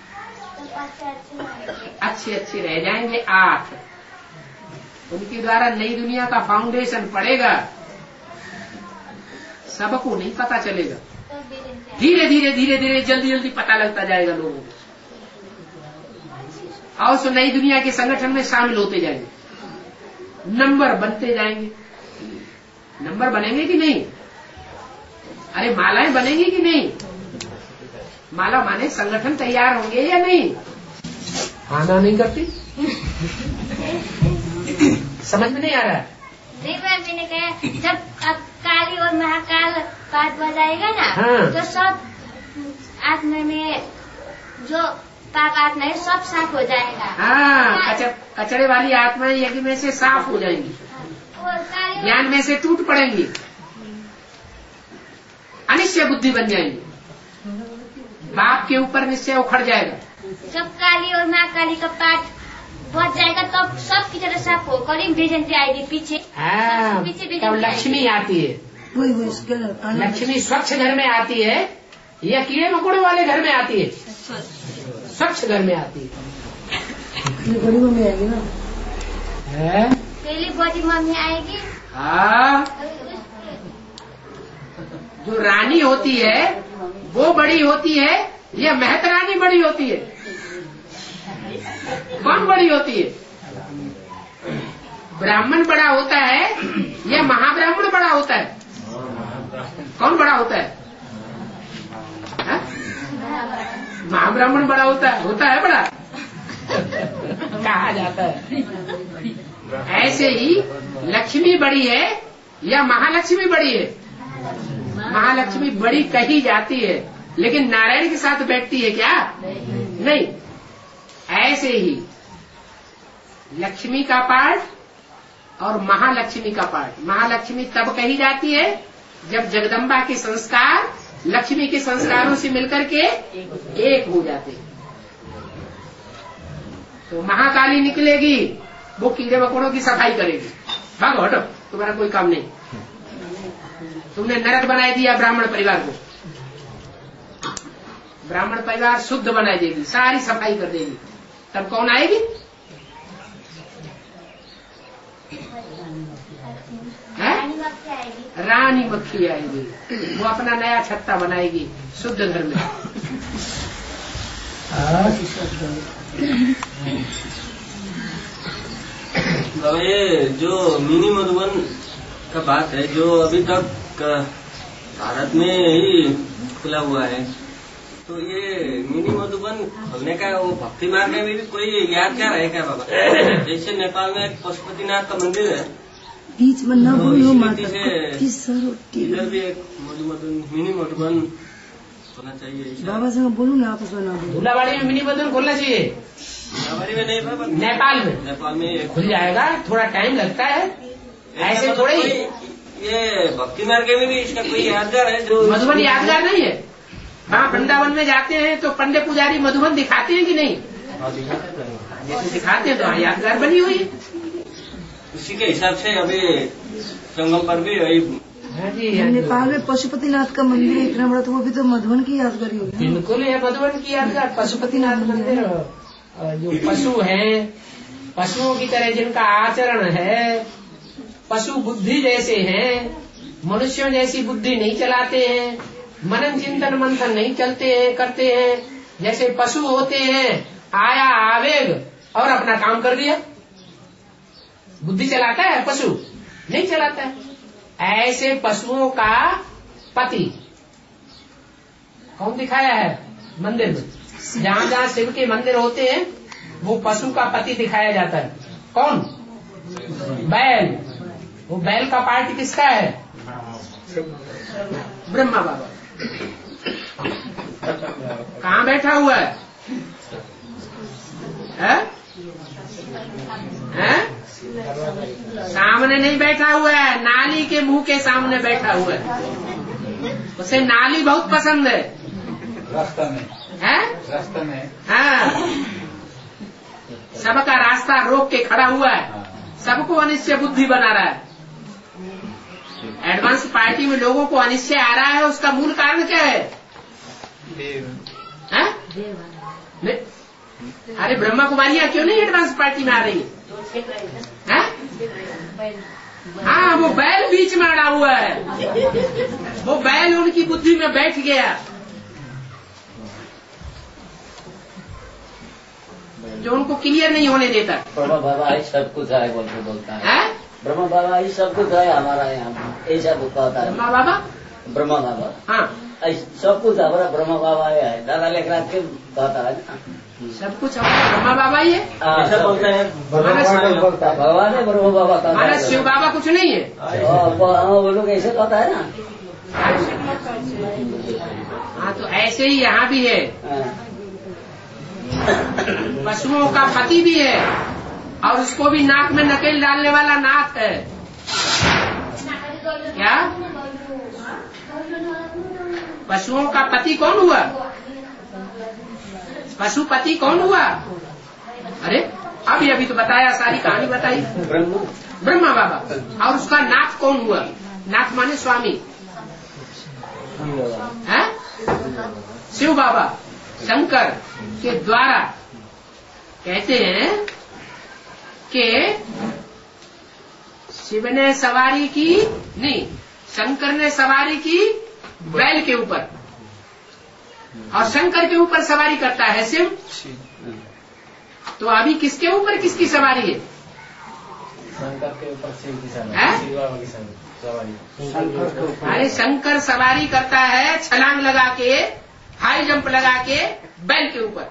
अच्छे अच्छे रह जाएंगे 8। उनके द्वारा नई दुनिया का फाउंडेशन पड़ेगा, सबको नहीं पता चलेगा, धीरे धीरे धीरे धीरे जल्दी जल्दी पता लगता जाएगा लोगों को, और उस नई दुनिया के संगठन में शामिल होते जाएंगे, नंबर बनते जाएंगे। नंबर बनेंगे कि नहीं? अरे मालाएं बनेंगी कि नहीं? माला माने संगठन तैयार होंगे या नहीं? हाँ ना नहीं करती समझ में नहीं आ रहा है? नहीं मैम, मैंने कहा जब अब काली और महाकाल पाठ बजाएगा ना, हाँ। तो सब आत्मा में जो पाप आत्मा है सब साफ हो जाएगा। हाँ, कचड़े वाली आत्माएं यज्ञ में से साफ हो जाएंगी, ज्ञान में से टूट पड़ेंगी, अनिश्चय बुद्धि बन जाएंगी, बाप के ऊपर निश्चय उखड़ जाएगा। जब काली और महाकाली का पाठ बच जाएगा तब सब की तरह साफ हो, करीब बेजंती आएगी पीछे। हाँ, तब लक्ष्मी आती है। लक्ष्मी स्वच्छ घर में आती है या कीड़े मकोड़े वाले घर में आती है? स्वच्छ घर में आती है। बड़ी मम्मी आएगी ना? पहली बड़ी मम्मी आएगी। हाँ, जो रानी होती है वो बड़ी होती है या महत रानी बड़ी होती है? कौन बड़ी होती है? ब्राह्मण बड़ा होता है या महाब्राह्मण बड़ा होता है? कौन बड़ा होता है? महाब्राह्मण बड़ा होता है बड़ा कहा जाता है। ऐसे ही लक्ष्मी बड़ी है या महालक्ष्मी बड़ी है? महालक्ष्मी बड़ी कही जाती है, लेकिन नारायण के साथ बैठती है क्या? नहीं। ऐसे ही लक्ष्मी का पाठ और महालक्ष्मी का पाठ, महालक्ष्मी तब कही जाती है जब जगदम्बा के संस्कार लक्ष्मी के संस्कारों से मिलकर के एक हो जाते हैं। तो महाकाली निकलेगी, वो कीड़े मकोड़ों की सफाई करेगी। भागो हटो, तुम्हारा कोई काम नहीं, तुमने नरक बना दिया ब्राह्मण परिवार को। ब्राह्मण परिवार शुद्ध बना देगी, सारी सफाई कर देगी। तब कौन आएगी? रानी मक्खी आएगी, वो अपना नया छत्ता बनाएगी शुद्ध घर में। ये जो मिनी मधुबन का बात है, जो अभी तक भारत में ही खुला हुआ है, तो ये मिनी मधुबन खोलने का वो भक्ति मार्ग में भी कोई यादगार है क्या बाबा? जैसे नेपाल में एक पशुपतिनाथ का मंदिर है, बीच में न बोलो इधर भी एक मिनी मधुबन होना चाहिए। बाबा से बोलूँ ना, आपस में ना बोलूँ। धुलाबाड़ी में मिनी मधुबन खोलना चाहिए। धुलाबाड़ी में नहीं, नेपाल में खुल जाएगा, थोड़ा टाइम लगता है, ऐसे थोड़े ही। ये भक्ति मार्ग में भी इसका कोई यादगार है जो? मधुबन यादगार नहीं है। वहाँ वृंदावन में जाते हैं तो पंडे पुजारी मधुबन दिखाते हैं कि नहीं? जैसे दिखाते हैं तो वहाँ यादगार बनी हुई है। उसी के हिसाब से अभी संगम पर भी वही। नेपाल में पशुपतिनाथ का मंदिर है इतना बड़ा, तो वो भी तो मधुबन की यादगारी होगी। बिल्कुल है मधुबन की यादगार। पशुपतिनाथ मंदिर जो पशु हैं, पशुओं की तरह जिनका आचरण है, पशु बुद्धि जैसे हैं, मनुष्यों जैसी बुद्धि नहीं चलाते हैं, मनन चिंतन मंथन नहीं करते हैं, जैसे पशु होते हैं, आया आवेग और अपना काम कर दिया। बुद्धि चलाता है पशु? नहीं चलाता है। ऐसे पशुओं का पति कौन दिखाया है मंदिर में? जहाँ जहाँ शिव के मंदिर होते हैं वो पशु का पति दिखाया जाता है। कौन? बैल। वो बैल का पार्ट किसका है? ब्रह्मा बाबा। कहाँ बैठा हुआ है? सामने नहीं बैठा हुआ है, नाली के मुंह के सामने बैठा हुआ है। उसे नाली बहुत पसंद है। रास्ता में है? रास्ता में हाँ, सबका रास्ता रोक के खड़ा हुआ है। सबको अनिश्चय बुद्धि बना रहा है। एडवांस पार्टी में लोगों को अनिश्चय आ रहा है, उसका मूल कारण क्या है? नहीं, अरे ब्रह्मा कुमारियां क्यों नहीं एडवांस पार्टी में आ रही है? हाँ, वो बैल बीच में अड़ा हुआ है, वो बैल उनकी बुद्धि में बैठ गया, जो उनको क्लियर नहीं होने देता। ब्रह्मा बाबा ही सब कुछ है बोलता है। ब्रह्मा बाबा ही सब कुछ है हमारा यहाँ, ऐसा कहता है। ब्रह्मा बाबा हाँ, सब कुछ हमारा ब्रह्मा बाबा ही है। दादा लेकर के कहता है ना, सब कुछ हमारा ब्रह्मा बाबा ही है। ऐसा बोलते हैं भगवान है ब्रह्मा बाबा का, हमारा शिव बाबा कुछ नहीं है। वो लोग ऐसे कहता है ना। हाँ, तो ऐसे ही यहाँ भी है। पशुओं का पति भी है और उसको भी नाक में नकेल डालने वाला नाक है। क्या पशुओं का पति कौन हुआ? पशुपति कौन हुआ? अरे अभी तो बताया, सारी कहानी बताई। ब्रह्मा बाबा। और उसका नाक कौन हुआ? नाक माने स्वामी है, शिव बाबा। शंकर के द्वारा कहते हैं कि शिव ने सवारी की, नहीं, शंकर ने सवारी की बैल के ऊपर, और शंकर के ऊपर सवारी करता है शिव। तो अभी किसके ऊपर किसकी सवारी है? शंकर के ऊपर शिव की सवारी। अरे शंकर सवारी करता है छलांग लगा के, हाई जंप लगा के बैल के ऊपर।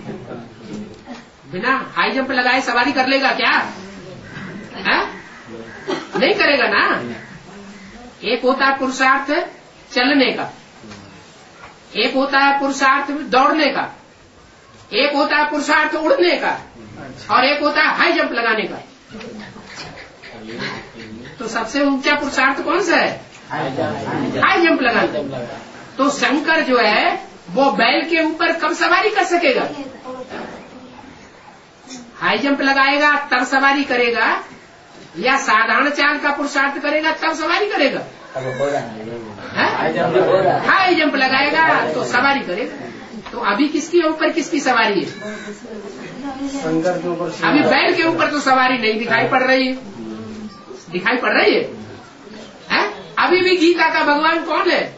बिना हाई जंप लगाए सवारी कर लेगा क्या? है? नहीं करेगा ना। एक होता है पुरुषार्थ चलने का, एक होता है पुरुषार्थ दौड़ने का, एक होता है पुरुषार्थ उड़ने का, और एक होता है हाई जंप लगाने का। तो सबसे ऊंचा पुरुषार्थ कौन सा है? हाई जंप लगाना। तो शंकर जो है वो बैल के ऊपर कब सवारी कर सकेगा? हाई जंप लगाएगा तब सवारी करेगा, या साधारण चाल का पुरुषार्थ करेगा तब सवारी करेगा? हाई जंप लगाएगा तो सवारी करेगा। तो अभी किसके ऊपर किसकी सवारी है? शंकर के ऊपर। अभी बैल के ऊपर तो सवारी नहीं दिखाई पड़ रही है। दिखाई पड़ रही है? अभी भी गीता का भगवान कौन है?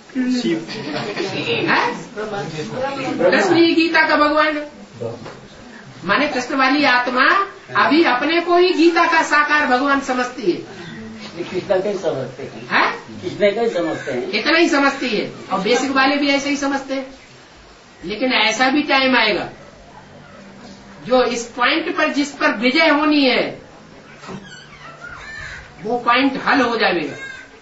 कृष्ण ही गीता का भगवान है। माने कृष्ण वाली आत्मा अभी अपने को ही गीता का साकार भगवान समझती है। कृष्ण का ही समझते हैं, कृष्ण का ही समझते हैं, इतना ही समझती है। और बेसिक वाले भी ऐसे ही समझते हैं। लेकिन ऐसा भी टाइम आएगा जो इस पॉइंट पर, जिस पर विजय होनी है, वो पॉइंट हल हो जाएगा।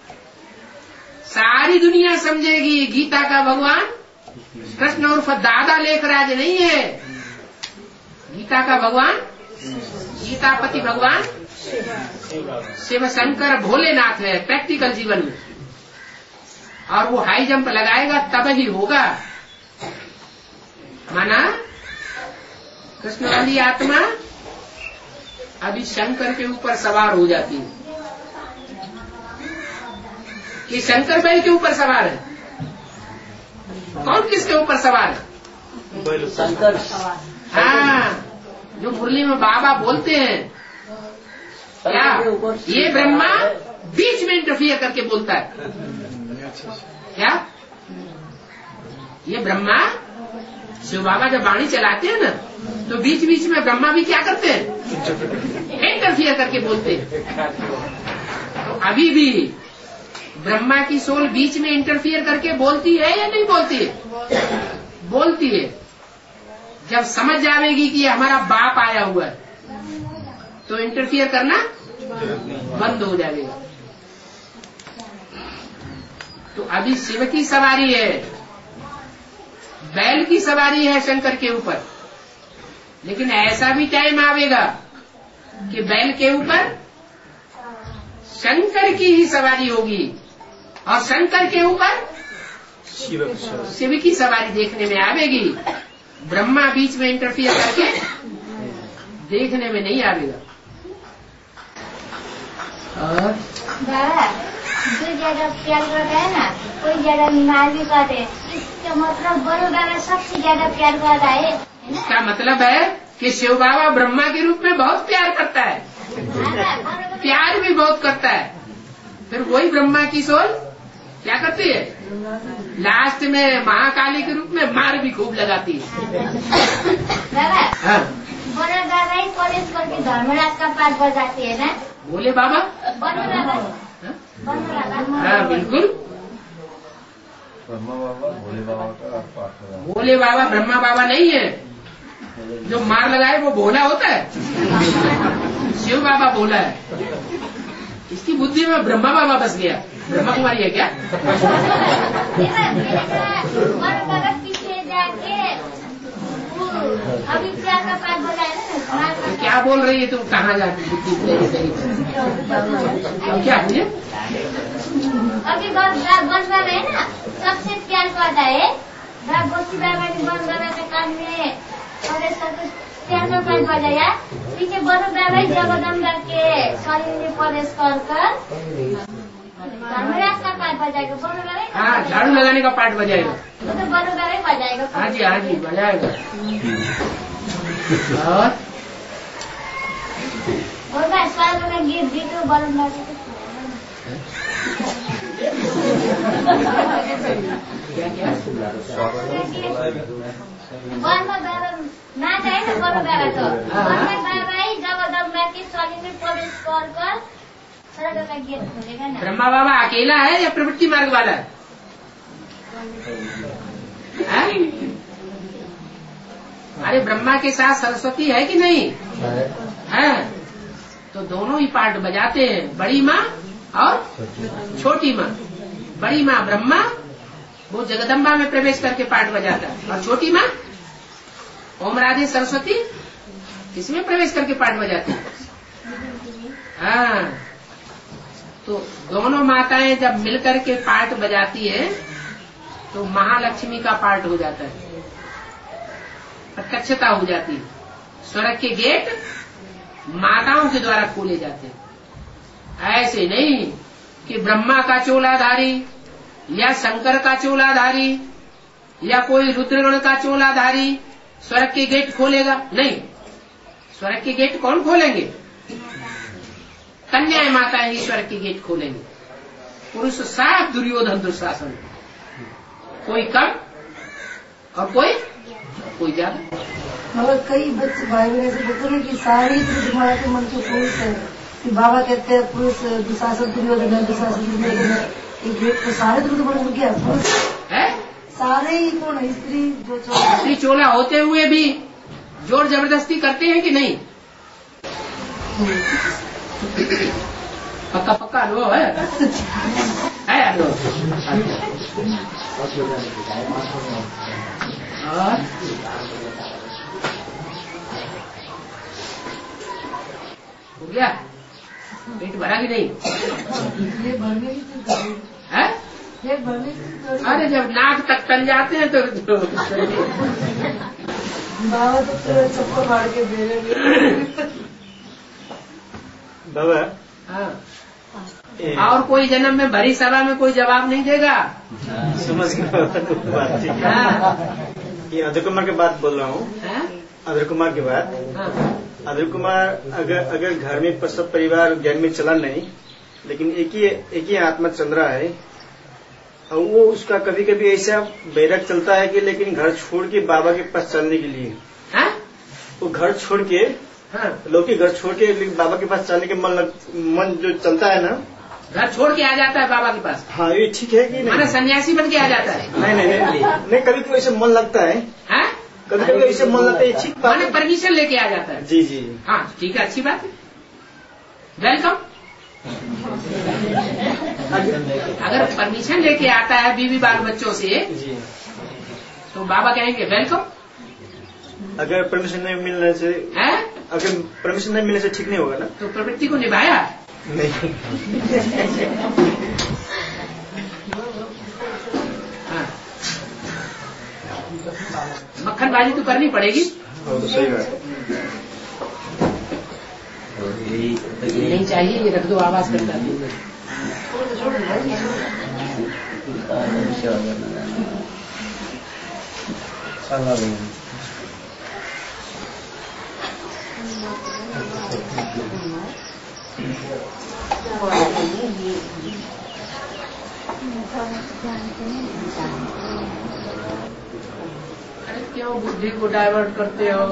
सारी दुनिया समझेगी गीता का भगवान कृष्ण उर्फ दादा लेखराज नहीं है। गीता का भगवान, गीतापति भगवान शिव शंकर भोलेनाथ है प्रैक्टिकल जीवन में। और वो हाई जंप लगाएगा तब ही होगा। माना कृष्ण वाली आत्मा अभी शंकर के ऊपर सवार हो जाती है कि शंकर बैल के ऊपर सवार है। कौन किसके ऊपर सवार है? शंकर। हाँ, जो मुरली में बाबा बोलते हैं क्या, ये ब्रह्मा बीच में इंटरफियर करके बोलता है क्या? ये ब्रह्मा, शिव बाबा जब वाणी चलाते हैं ना, तो बीच बीच में ब्रह्मा भी क्या करते हैं? इंटरफियर करके बोलते हैं। तो अभी भी ब्रह्मा की सोल बीच में इंटरफियर करके बोलती है या नहीं बोलती है? बोलती है। जब समझ जाएगी कि हमारा बाप आया हुआ है तो इंटरफियर करना बंद हो जाएगा। तो अभी शिव की सवारी है, बैल की सवारी है शंकर के ऊपर। लेकिन ऐसा भी टाइम आवेगा कि बैल के ऊपर शंकर की ही सवारी होगी और शंकर के ऊपर शिव की सवारी देखने में आवेगी। ब्रह्मा बीच में इंटरफियर करके देखने में नहीं आवेगा। बाबा जो ज्यादा प्यार करता है ना कोई ज्यादा मार भी करते, इसका मतलब बड़े बाबा सबसे ज्यादा प्यार करता है। इसका मतलब है कि शिव बाबा ब्रह्मा के रूप में बहुत प्यार करता है, प्यार भी बहुत करता है। फिर वही ब्रह्मा की सोल क्या करती है, लास्ट में महाकाली के रूप में मार भी खूब लगाती है। बाबा बड़े बाबा ही कॉलेज करके धर्मराज का पाठ बजाते है ना। बोले बाबा, बड़े बाबा हाँ बिल्कुल। ब्रह्मा बाबा भोले बाबा का पाठ है। भोले बाबा ब्रह्मा बाबा नहीं है, जो मार लगाए वो भोला होता है, शिव बाबा भोला है। इसकी बुद्धि में ब्रह्मा बाबा बस गया। ब्रह्मा कुमारी है क्या? बड़े बाबा पीछे जाके अभी प्यार का पाठ बजाया ना। क्या बोल रही है तुम, कहाँ जाती बुद्धि? क्या हुई? अभी बन रहे है ना, सबसे प्यार करता है। गोस्ती बाबा ने बन बाबा के कान में और प्यार का पाठ बजाया। पीछे बड़ो बाबा जगदम्बा के शरीर में प्रवेश कर धर्मराज का पाठ बजाएगा। बड़ो बाबा हाँ, झाड़ू लगाने का पाठ बजाएगा। तो बड़ो बाबा बजाएगा। हाँ जी बजाएगा। और मैं स्वर्ग में गीत बड़ो बाबा क्या ना चाहे ना बड़ो बाबा तो बड़ो बाबा ही जगदम्बा के शरीर में प्रवेश कर स्वर्ग का गेट खोलेगा ना। ब्रह्मा बाबा अकेला है या प्रवृत्ति मार्ग वाला है? अरे ब्रह्मा के साथ सरस्वती है कि नहीं है? तो दोनों ही पार्ट बजाते हैं, बड़ी माँ और छोटी माँ। बड़ी माँ ब्रह्मा वो जगदम्बा में प्रवेश करके पाठ बजाता है, और छोटी माँ ओम राधे सरस्वती इसमें प्रवेश करके पाठ बजाती है। हाँ, तो दोनों माताएं जब मिलकर के पाठ बजाती है तो महालक्ष्मी का पाठ हो जाता है, प्रत्यक्षता हो जाती है। स्वर्ग के गेट माताओं के द्वारा खोले जाते हैं। ऐसे नहीं कि ब्रह्मा का चोलाधारी या शंकर का चोलाधारी या कोई रुद्रगण का चोलाधारी स्वर्ग के गेट खोलेगा, नहीं। स्वर्ग के गेट कौन खोलेंगे? कन्या माताएं ही स्वर्ग के गेट खोलेंगे। पुरुष साफ दुर्योधन दुशासन, कोई कम और कोई ज्यादा। मगर कई बच्चे भाई बहन ऐसे बोलते हैं कि सारे तुम्हारा के मन के पुरुष है कि बाबा कहते हैं पुरुष दुशासन दुर्योधन है, दुशासन दुर्योधन है। एक गेट तो सारे दुर्योधन क्या पुरुष है? सारे ही कौन है? स्त्री जो स्त्री चोला होते हुए भी जोर जबरदस्ती करते हैं कि नहीं? पक्का अनुभव है अनुभव। हो गया? पेट भरा कि नहीं? ये भरने की है? अरे जब नाक तक टल जाते हैं तो बाबा तो चप्पल मार के दे रहे। बाबा हाँ, और कोई जन्म में भरी सभा में कोई जवाब नहीं देगा। समझ गया। ये अजय कुमार की बात बोल रहा हूँ। अजय कुमार की बात। अजय कुमार अगर घर में सब परिवार ज्ञान में चला नहीं, लेकिन एक ही आत्मा चल रहा है, और वो उसका कभी कभी ऐसा बैरक चलता है कि लेकिन घर छोड़ के बाबा के पास चलने के लिए वो घर छोड़ के लौकी घर छोड़ के बाबा के पास चलने के मन जो चलता है ना, घर छोड़ के आ जाता है बाबा के पास। हाँ, ये ठीक है कि नहीं? सन्यासी बन के आ जाता है। नहीं, कभी कभी ऐसे मन लगता है। कभी कभी ऐसे मन लगता है, ठीक बात है। परमिशन लेके आ जाता है। जी। हाँ ठीक है, अच्छी बात है, वेलकम। अगर परमिशन लेके आता है बीवी बाल बच्चों से तो बाबा कहेंगे वेलकम। अगर परमिशन नहीं मिलने से अगर परमिशन नहीं मिलने से ठीक नहीं होगा ना, तो प्रवृत्ति को निभाया नहीं। हाँ, मक्खनबाजी तो करनी पड़ेगी। तो सही बात। तो यही नहीं चाहिए, ये रख दो, आवाज करता है। अरे क्यों बुद्धि को डाइवर्ट करते हो?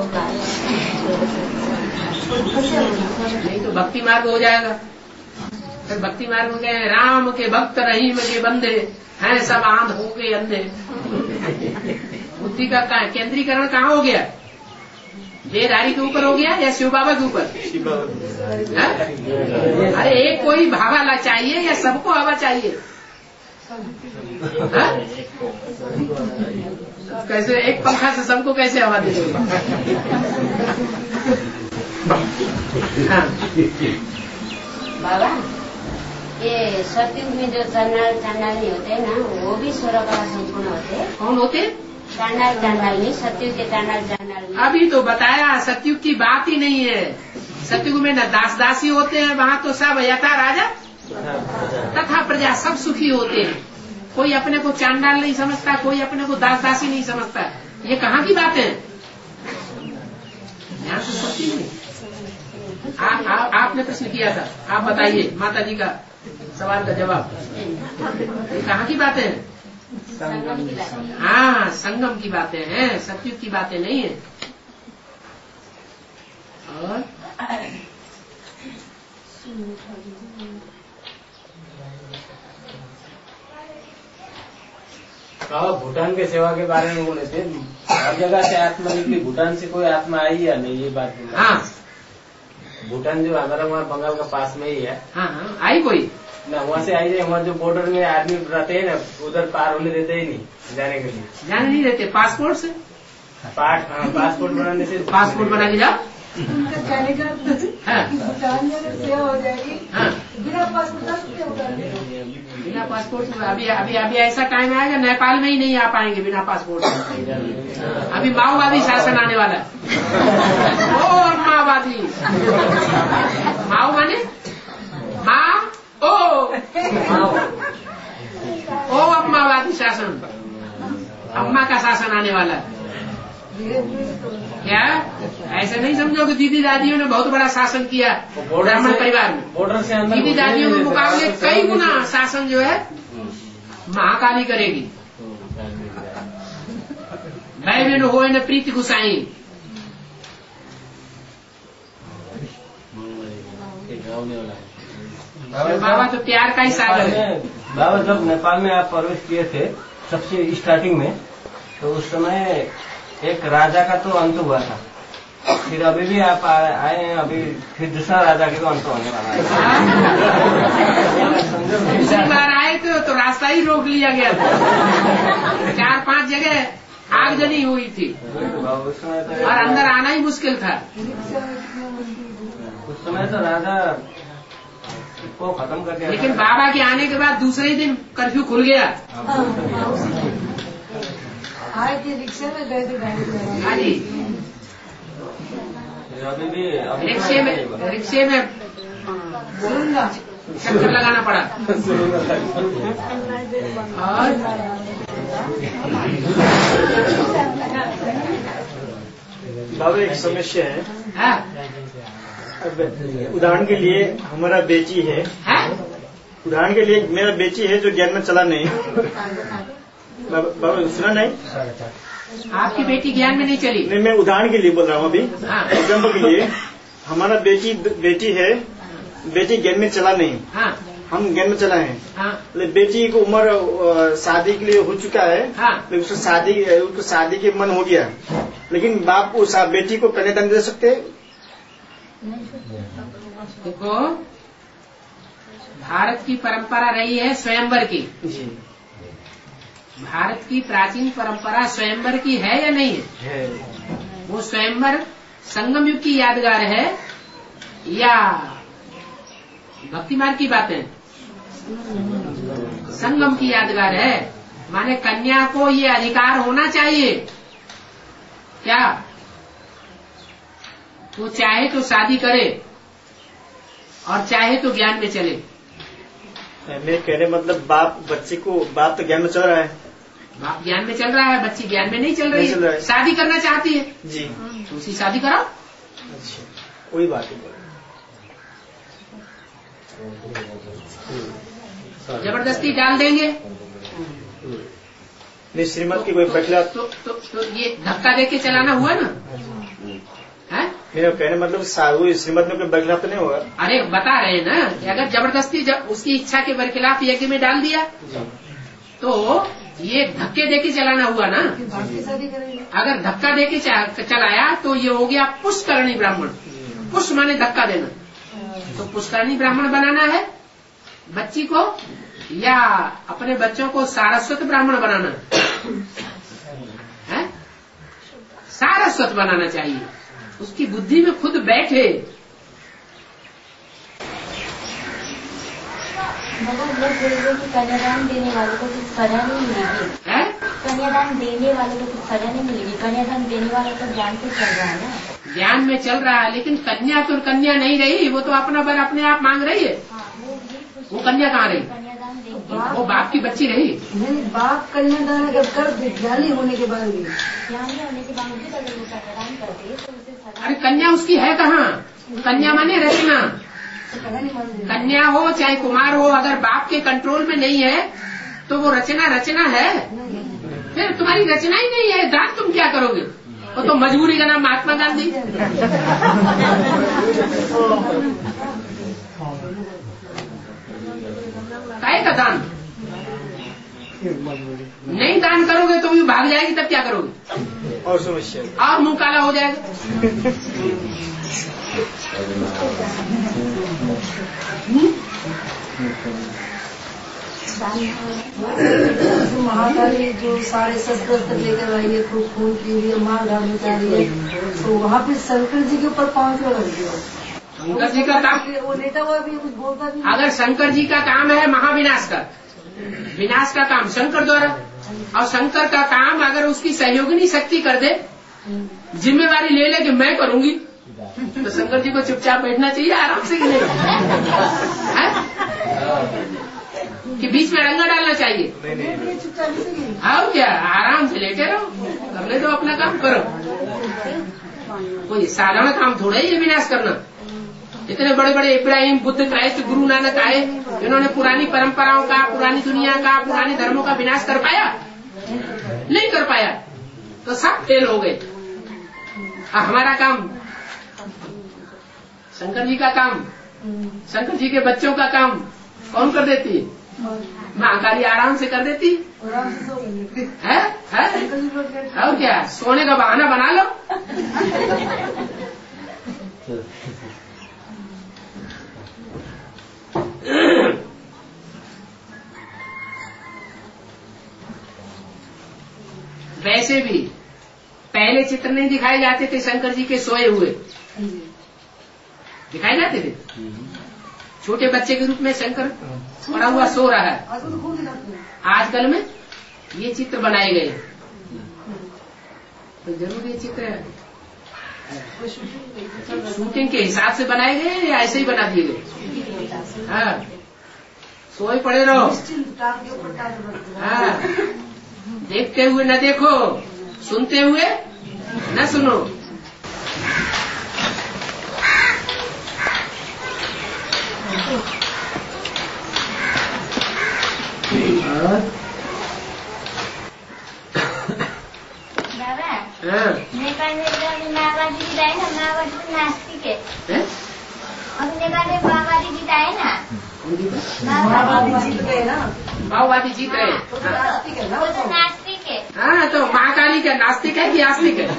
नहीं तो भक्ति मार्ग हो जाएगा। फिर भक्ति मार्ग में गए, राम के भक्त रहीम के बंदे हैं सब आंध हो गए अंधे। बुद्धि का केंद्रीकरण कहाँ हो गया? देहधारी के ऊपर हो गया या शिव बाबा के ऊपर? अरे एक कोई भावाला चाहिए या सबको हवा चाहिए? कैसे एक पंखा से सबको कैसे हवा दे देगा? बाबा, ये सतयुग में जो चांडाली होते हैं ना, वो भी 16 कला संपूर्ण होते हैं। कौन होते? चांडाली सतयुग के चांडाली। अभी तो बताया, सतयुग की बात ही नहीं है। सतयुग में न दास दासी होते हैं, वहाँ तो सब यथा राजा तथा प्रजा सब सुखी होते हैं। कोई अपने को चांडाल नहीं समझता, कोई अपने को दास दासी नहीं समझता। ये कहाँ की बात है? यहाँ तो सत्य नहीं। आपने प्रश्न किया था, आप बताइए माता जी का सवाल का जवाब। ये कहाँ की बातें हैं? हाँ, संगम की बातें हैं, सतयुग की बातें नहीं है। और भूटान के सेवा के बारे में बोले थे, हर जगह से आत्मा निकली, भूटान से कोई आत्मा आई या नहीं, ये बात? हाँ, भूटान जो हमारा वहाँ बंगाल का पास में ही है। हाँ हाँ, आई कोई ना, वहाँ से आई जाए। वहाँ जो बॉर्डर में आदमी रहते हैं ना, उधर पार होने देते ही नहीं, जाने के लिए। जाने नहीं देते? पासपोर्ट से? पासपोर्ट बनाने से। पासपोर्ट बना के जाओ। जाने का भूटान में सेवा हो जाएगी। हाँ, बिना पासपोर्ट से होगा। बिना पासपोर्ट से अभी ऐसा टाइम आएगा नेपाल में ही नहीं आ पाएंगे बिना पासपोर्ट। अभी माओवादी शासन आने वाला है। और माओवादी, माओ माने माँ ओ अम्मावादी शासन, अम्मा का शासन आने वाला है। क्या ऐसे नहीं समझो कि दीदी दादियों ने बहुत बड़ा शासन किया ब्राह्मण परिवार में। बॉर्डर से अंदर दीदी दादियों के मुकाबले कई गुना शासन जो है महाकाली करेगी। भाई बहन हो न प्रीति गुसाई। बाबा तो प्यार का ही सागर है। बाबा जब नेपाल में आप प्रवेश किए थे सबसे स्टार्टिंग में, तो उस समय एक राजा का तो अंत हुआ था, फिर अभी भी आप आए हैं, अभी फिर दूसरा राजा के तो अंत होने वाला है। दूसरी बार आए तो रास्ता ही रोक लिया गया था। 4-5 जगह आगजनी हुई थी और अंदर आना ही मुश्किल था। उस समय तो राजा को खत्म कर दिया। लेकिन बाबा के आने के बाद दूसरे ही दिन कर्फ्यू खुल गया। आए थे रिक्शे में, गए थे गाड़ी में। हाँ जी, रिक्शे में चक्कर लगाना पड़ा। और बाबा एक समस्या है। हाँ? उदाहरण के लिए हमारा बेटी है। हाँ? उदाहरण के लिए मेरा बेटी है जो ज्ञान में चला नहीं। बाबा सुना नहीं? आपकी बेटी ज्ञान में नहीं चली? नहीं, मैं उदाहरण के लिए बोल रहा हूँ अभी। एग्जाम्पल के लिए हमारा बेटी है, बेटी ज्ञान में चला नहीं। हाँ। हम ज्ञान में चला है। हाँ। बेटी की उम्र शादी के लिए हो चुका है। हाँ। उसको शादी के मन हो गया, लेकिन बाप उस बेटी को कन्यादान दे सकते? देखो, भारत की परंपरा रही है स्वयंवर की। भारत की प्राचीन परंपरा स्वयंवर की है या नहीं है? वो स्वयंवर संगम युग की यादगार है या भक्ति मार्ग की बातें? संगम की यादगार है। माने कन्या को ये अधिकार होना चाहिए क्या? वो चाहे तो शादी करे, और चाहे तो ज्ञान में चले। मेरे कहने मतलब बाप तो ज्ञान में चल रहा है, बाप ज्ञान में चल रहा है, बच्ची ज्ञान में नहीं चल रही है, शादी करना चाहती है जी, तो उसी शादी कराओ। अच्छा, कोई बात नहीं, जबरदस्ती डाल देंगे नहीं, श्रीमत की कोई बखला तो ये धक्का देके चलाना हुआ ना है। मेरा कहने मतलब श्रीमत में कोई बखला तो नहीं होगा। अरे बता रहे हैं ना कि अगर जबरदस्ती उसकी इच्छा के बरखिलाफ यज्ञ में डाल दिया तो ये धक्के देके चलाना हुआ ना। अगर धक्का देके चलाया तो ये हो गया पुष्करणी ब्राह्मण। पुष्प माने धक्का देना, तो पुष्करणी ब्राह्मण बनाना है बच्ची को या अपने बच्चों को सारस्वत ब्राह्मण बनाना है? सारस्वत बनाना चाहिए, उसकी बुद्धि में खुद बैठे। कन्यादान देने वालों को कुछ सजा नहीं मिलेगी, कन्यादान देने वालों को कुछ सजा नहीं मिलेगी। कन्यादान देने वाला तो ज्ञान से चल रहा है ना, ज्ञान में चल रहा है, लेकिन कन्या तो कन्या नहीं रही, वो तो अपना बर अपने आप मांग रही है। वो कन्या कहाँ रही? वो बाप की बच्ची रही। नहीं, बाप कन्यादान अगर कर दे ज्ञानी होने के बाद भी, अरे कन्या उसकी है कहाँ? कन्या माने रचना। कन्या हो चाहे कुमार हो, अगर बाप के कंट्रोल में नहीं है तो वो रचना है। फिर तुम्हारी रचना ही नहीं है, दान तुम क्या करोगे? वो तो मजबूरी का नाम महात्मा गांधी। काय का दान? नहीं दान करोगे तो भी भाग जाएगी, तब क्या करोगे? और समस्या और मुंह काला हो जाएगा। महाकाली जो सारे शस्त्र लेकर आई है, खून पी रही है, मार डालना चाह रही है, तो वहाँ पे शंकर जी के ऊपर पांव क्यों लग गया? शंकर जी का काम, वो नेता हुआ भी कुछ बोलता भी। अगर शंकर जी का काम है महाविनाश का, विनाश का काम शंकर द्वारा, और शंकर का काम अगर उसकी सहयोगिनी शक्ति कर दे, जिम्मेवारी ले ले कि मैं करूंगी, तो शंकर जी को चुपचाप बैठना चाहिए आराम से, कि बीच में रंगा डालना चाहिए? और क्या, आराम से लेटे रहो, करने दो अपना काम, करो। कोई साधारण काम थोड़ा ही है विनाश करना। इतने बड़े बड़े इब्राहिम, बुद्ध, क्राइस्ट, गुरु नानक आए, इन्होंने पुरानी परंपराओं का, पुरानी दुनिया का, पुराने धर्मों का विनाश कर पाया? नहीं कर पाया, तो सब फेल हो गए। हमारा काम, शंकर जी का काम, शंकर जी के बच्चों का काम कौन कर देती है? महाकाली आराम से कर देती है? और क्या, सोने का बहाना बना लो। वैसे भी पहले चित्र नहीं दिखाए जाते थे शंकर जी के सोए हुए, दिखाए जाते थे छोटे बच्चे के रूप में शंकर पड़ा हुआ सो रहा है। आजकल में ये चित्र बनाए गए, तो जरूर ये चित्र शूटिंग के हिसाब से बनाए गए या ऐसे ही बना दिए गए? हाँ, सोए पड़े रहो। हाँ, देखते हुए न देखो, सुनते हुए न सुनो। दादा, नेपाली माओवादी गीत आए ना, माओवादी तो नास्तिक है। अब नेपाली माओवादी गीत आए ना, माओवादी जीत गए ना, माओवादी जीत रहे, वो तो नास्तिक है। हाँ, तो महाकाली का नास्तिक है कि आस्तिक है?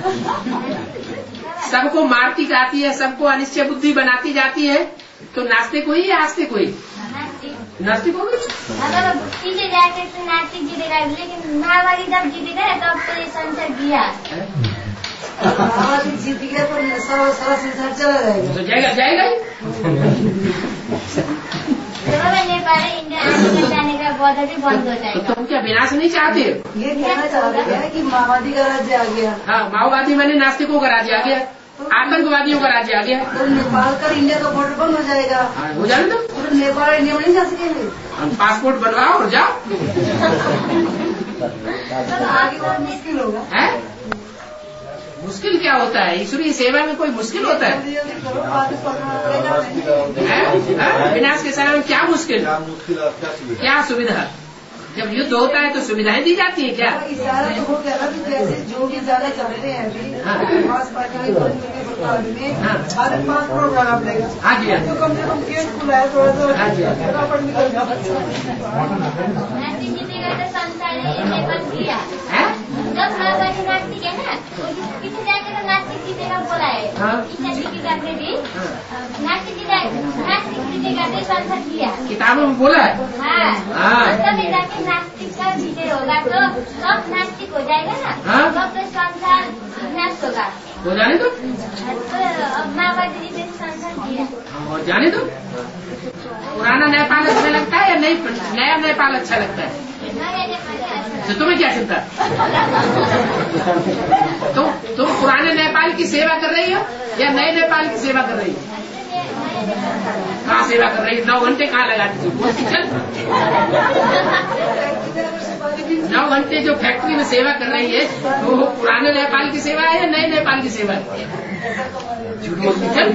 सबको मारती जाती है, सबको अनिश्चय बुद्धि बनाती जाती है, तो नास्तिक हुई या आस्तिक हुई? नास्तिक हो गई। अगर पीछे जाके तो नास्तिक जीतेगा, लेकिन माओवादी जब जीतेगा तब तो ये संसार गया। माओवादी जीत गया तो सारा संसार चला जाएगा, तो जाएगा ही। नेपाल इंडिया जाने का बॉर्डर भी बंद हो जाएगा। तो तुम क्या विनाश नहीं चाहते? ये कहना चाह रहे हैं कि माओवादी का राज्य आ गया। हाँ, माओवादी मैंने नास्तिकों का राज्य आ गया। आतंकवादियों का राज्य आ गया। तो नेपाल का इंडिया का बॉर्डर बंद हो जाएगा। हो जाने दो। तो नेपाल इंडिया में नहीं जा सकेंगे। हम पासपोर्ट बनवाओ और जाओ। आगे बहुत मुश्किल होगा। है मुश्किल क्या होता है? ईश्वरीय सेवा में कोई मुश्किल होता है? विनाश के समय में क्या मुश्किल, क्या सुविधा? जब युद्ध होता है तो सुविधाएं दी जाती है क्या? इशारा तो हो गया ना कि जैसे जो भी ज्यादा चलते हैं अभी पार्टी में 5 करोड़ जाना पड़ेगा। हाँ जी, तो कम से कम गेट खुला है थोड़ा सा। हाँ जी, जब माओवादी नास्तिक है ना, पीछे जाकर तो नास्तिक जीतेगा बोला है। इतना टिकट रखने भी नास्तिक जीतेगा नहीं संसद किया, किताबों में बोला है। हाँ, अंत में जाके नास्तिक का जीते होगा तो सब नास्तिक हो जाएगा ना, तब तो संसार विनाश होगा। हो जाने दो। अब माओवादी जीते संसद किया और जाने दो। पुराना नेपाल अच्छा लगता है या नया नेपाल अच्छा लगता है? तो तुम्हें क्या चिंता? तुम पुराने नेपाल की सेवा कर रही हो या नए नेपाल की सेवा कर रही हो? कहाँ सेवा कर रही है? 9 घंटे कहाँ लगाती थी? 9 घंटे जो फैक्ट्री में सेवा कर रही है तो वो पुराने नेपाल की सेवा है या नए नेपाल की सेवा है? झूठ बोलती चल।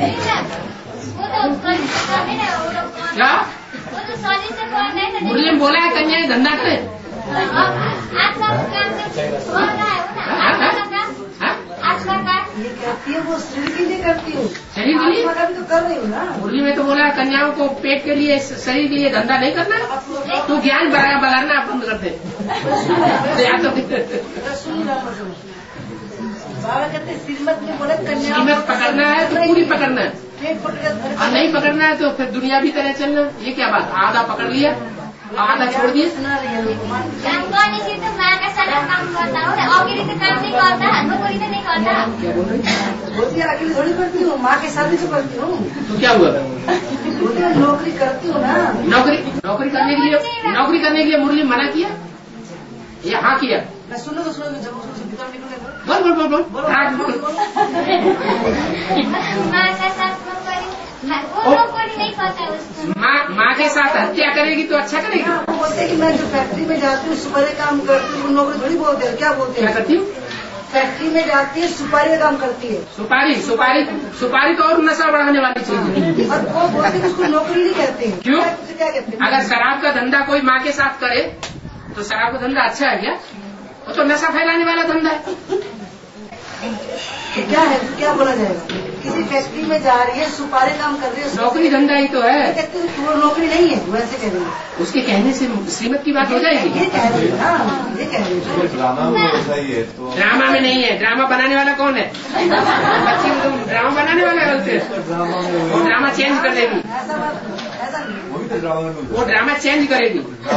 क्या मुरली में बोला है कन्या धंधा करे? ये कहती है वो शरीर के लिए करती हूँ, शरीर के लिए तो कर रही हूँ ना। मुरली में तो बोला है कन्याओं को पेट के लिए, शरीर के लिए धंधा नहीं करना। तो ज्ञान बगाड़ना बंद कर दे। बाबा कहते श्रीमत में बोले कन्या श्रीमत पकड़ना है तो पूरी पकड़ना है, और नहीं पकड़ना है तो फिर दुनिया भी तरह चलना। ये क्या बात? आधा पकड़ लिया आधा छोड़ दिए। काम करने से तो माँ का सारा काम करता हूँ, अकेले तो काम नहीं करता, नौकरी तो नहीं करता। क्या बोल रही? बोलती अकेले थोड़ी करती हूँ, माँ के साथ भी तो करती हूँ। तो क्या हुआ? बोलती नौकरी करती हूँ ना। नौकरी करने के लिए मुरली मना किया या हाँ किया? मैं सुनो तो सुनो, जब भीतर निकले बोल। माँ का साथ नौकरी नहीं करता उसको। माँ के साथ हत्या करेगी तो अच्छा करेगी? बोलते कि मैं जो फैक्ट्री में जाती हूँ सुपारी काम करती हूँ, नौकरी थोड़ी बोलते हैं। क्या बोलते हैं? क्या करती हूँ? फैक्ट्री में जाती है, सुपारी में काम करती है। सुपारी तो और नशा बढ़ाने वाली चीज है। और वो बोलते हैं उसको नौकरी नहीं कहते हैं। क्यों? क्या कहते हैं? अगर शराब का धंधा कोई माँ के साथ करे तो शराब का धंधा अच्छा है क्या? वो तो नशा फैलाने वाला धंधा है। तो क्या है? क्या बोला जाएगा? किसी फैक्ट्री में जा रही है, सुपारी काम कर रही है, नौकरी धंधा ही तो है। कहते हैं वो नौकरी नहीं है, वैसे कह रही है। उसके कहने से श्रीमत की बात हो जाएगी। ये कह रही है, ये कह रही है। ड्रामा में ऐसा ही है तो ड्रामा में नहीं है। ड्रामा बनाने वाला कौन है? बच्ची में तुम ड्रामा बनाने वाला बोलते हैं। वो ड्रामा चेंज कर देगी। वो ड्रामा चेंज करेगी।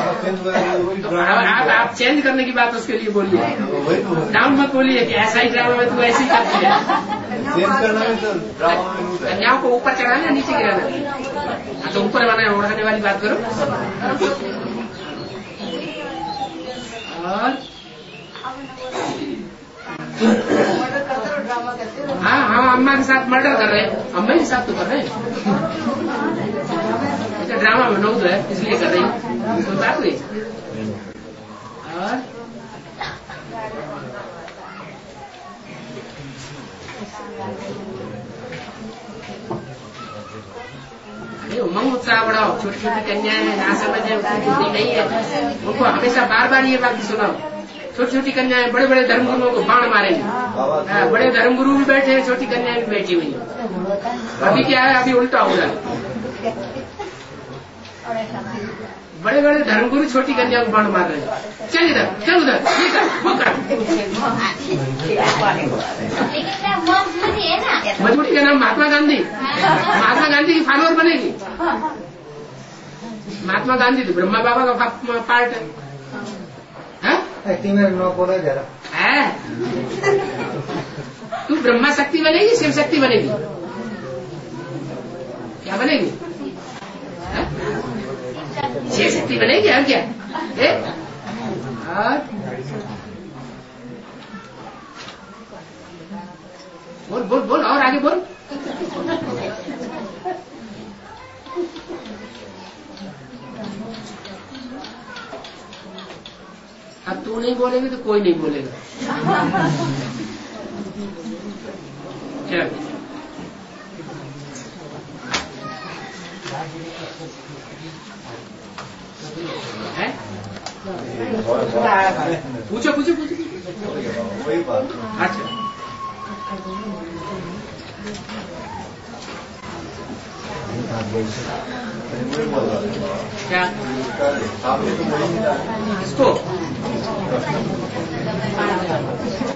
आप चेंज करने की बात उसके लिए बोलिए, डाउन मत बोलिए कि ऐसा ही ड्रामा में तू ऐसे ही करती है। कन्याओं को ऊपर चढ़ाना नीचे गिराना। तो ऊपर उड़ाने वाली बात करो। और हाँ, अम्मा के साथ मर्डर कर रहे हैं। अम्मा के साथ तो कर रहे हैं। ड्रामा में नौद है इसलिए कर रही हूँ। कोई बात नहीं। और उमंग उत्साह बढ़ाओ। छोटी छोटी कन्याएं हैं, ना समझ है, उनकी बुद्धि नहीं है, उनको हमेशा बार बार ये बात सुनाओ। छोटी छोटी कन्याएं बड़े बड़े धर्मगुरुओं को बाण मारेंगे। बड़े धर्मगुरु भी बैठे हैं, छोटी कन्याएं भी बैठी हुई हैं। अभी क्या है? अभी उल्टा हो रहा है। बड़े बड़े धर्मगुरु छोटी कन्या को बाण मार रहे हैं। चल इधर, चल उधर, मजबूरी का नाम महात्मा गांधी। महात्मा गांधी की फॉलोअर बनेगी। महात्मा गांधी तो ब्रह्मा बाबा का पार्ट है। तू ब्रह्मा शक्ति बनेगी, शिव शक्ति बनेगी? क्या बनेगी? शिव शक्ति बनेगी और क्या? बोल बोल बोल और आगे बोल। अब तू नहीं बोलेगी तो कोई नहीं बोलेगा। चल है? पूछो पूछो पूछो। वही बात। अच्छा क्या इसको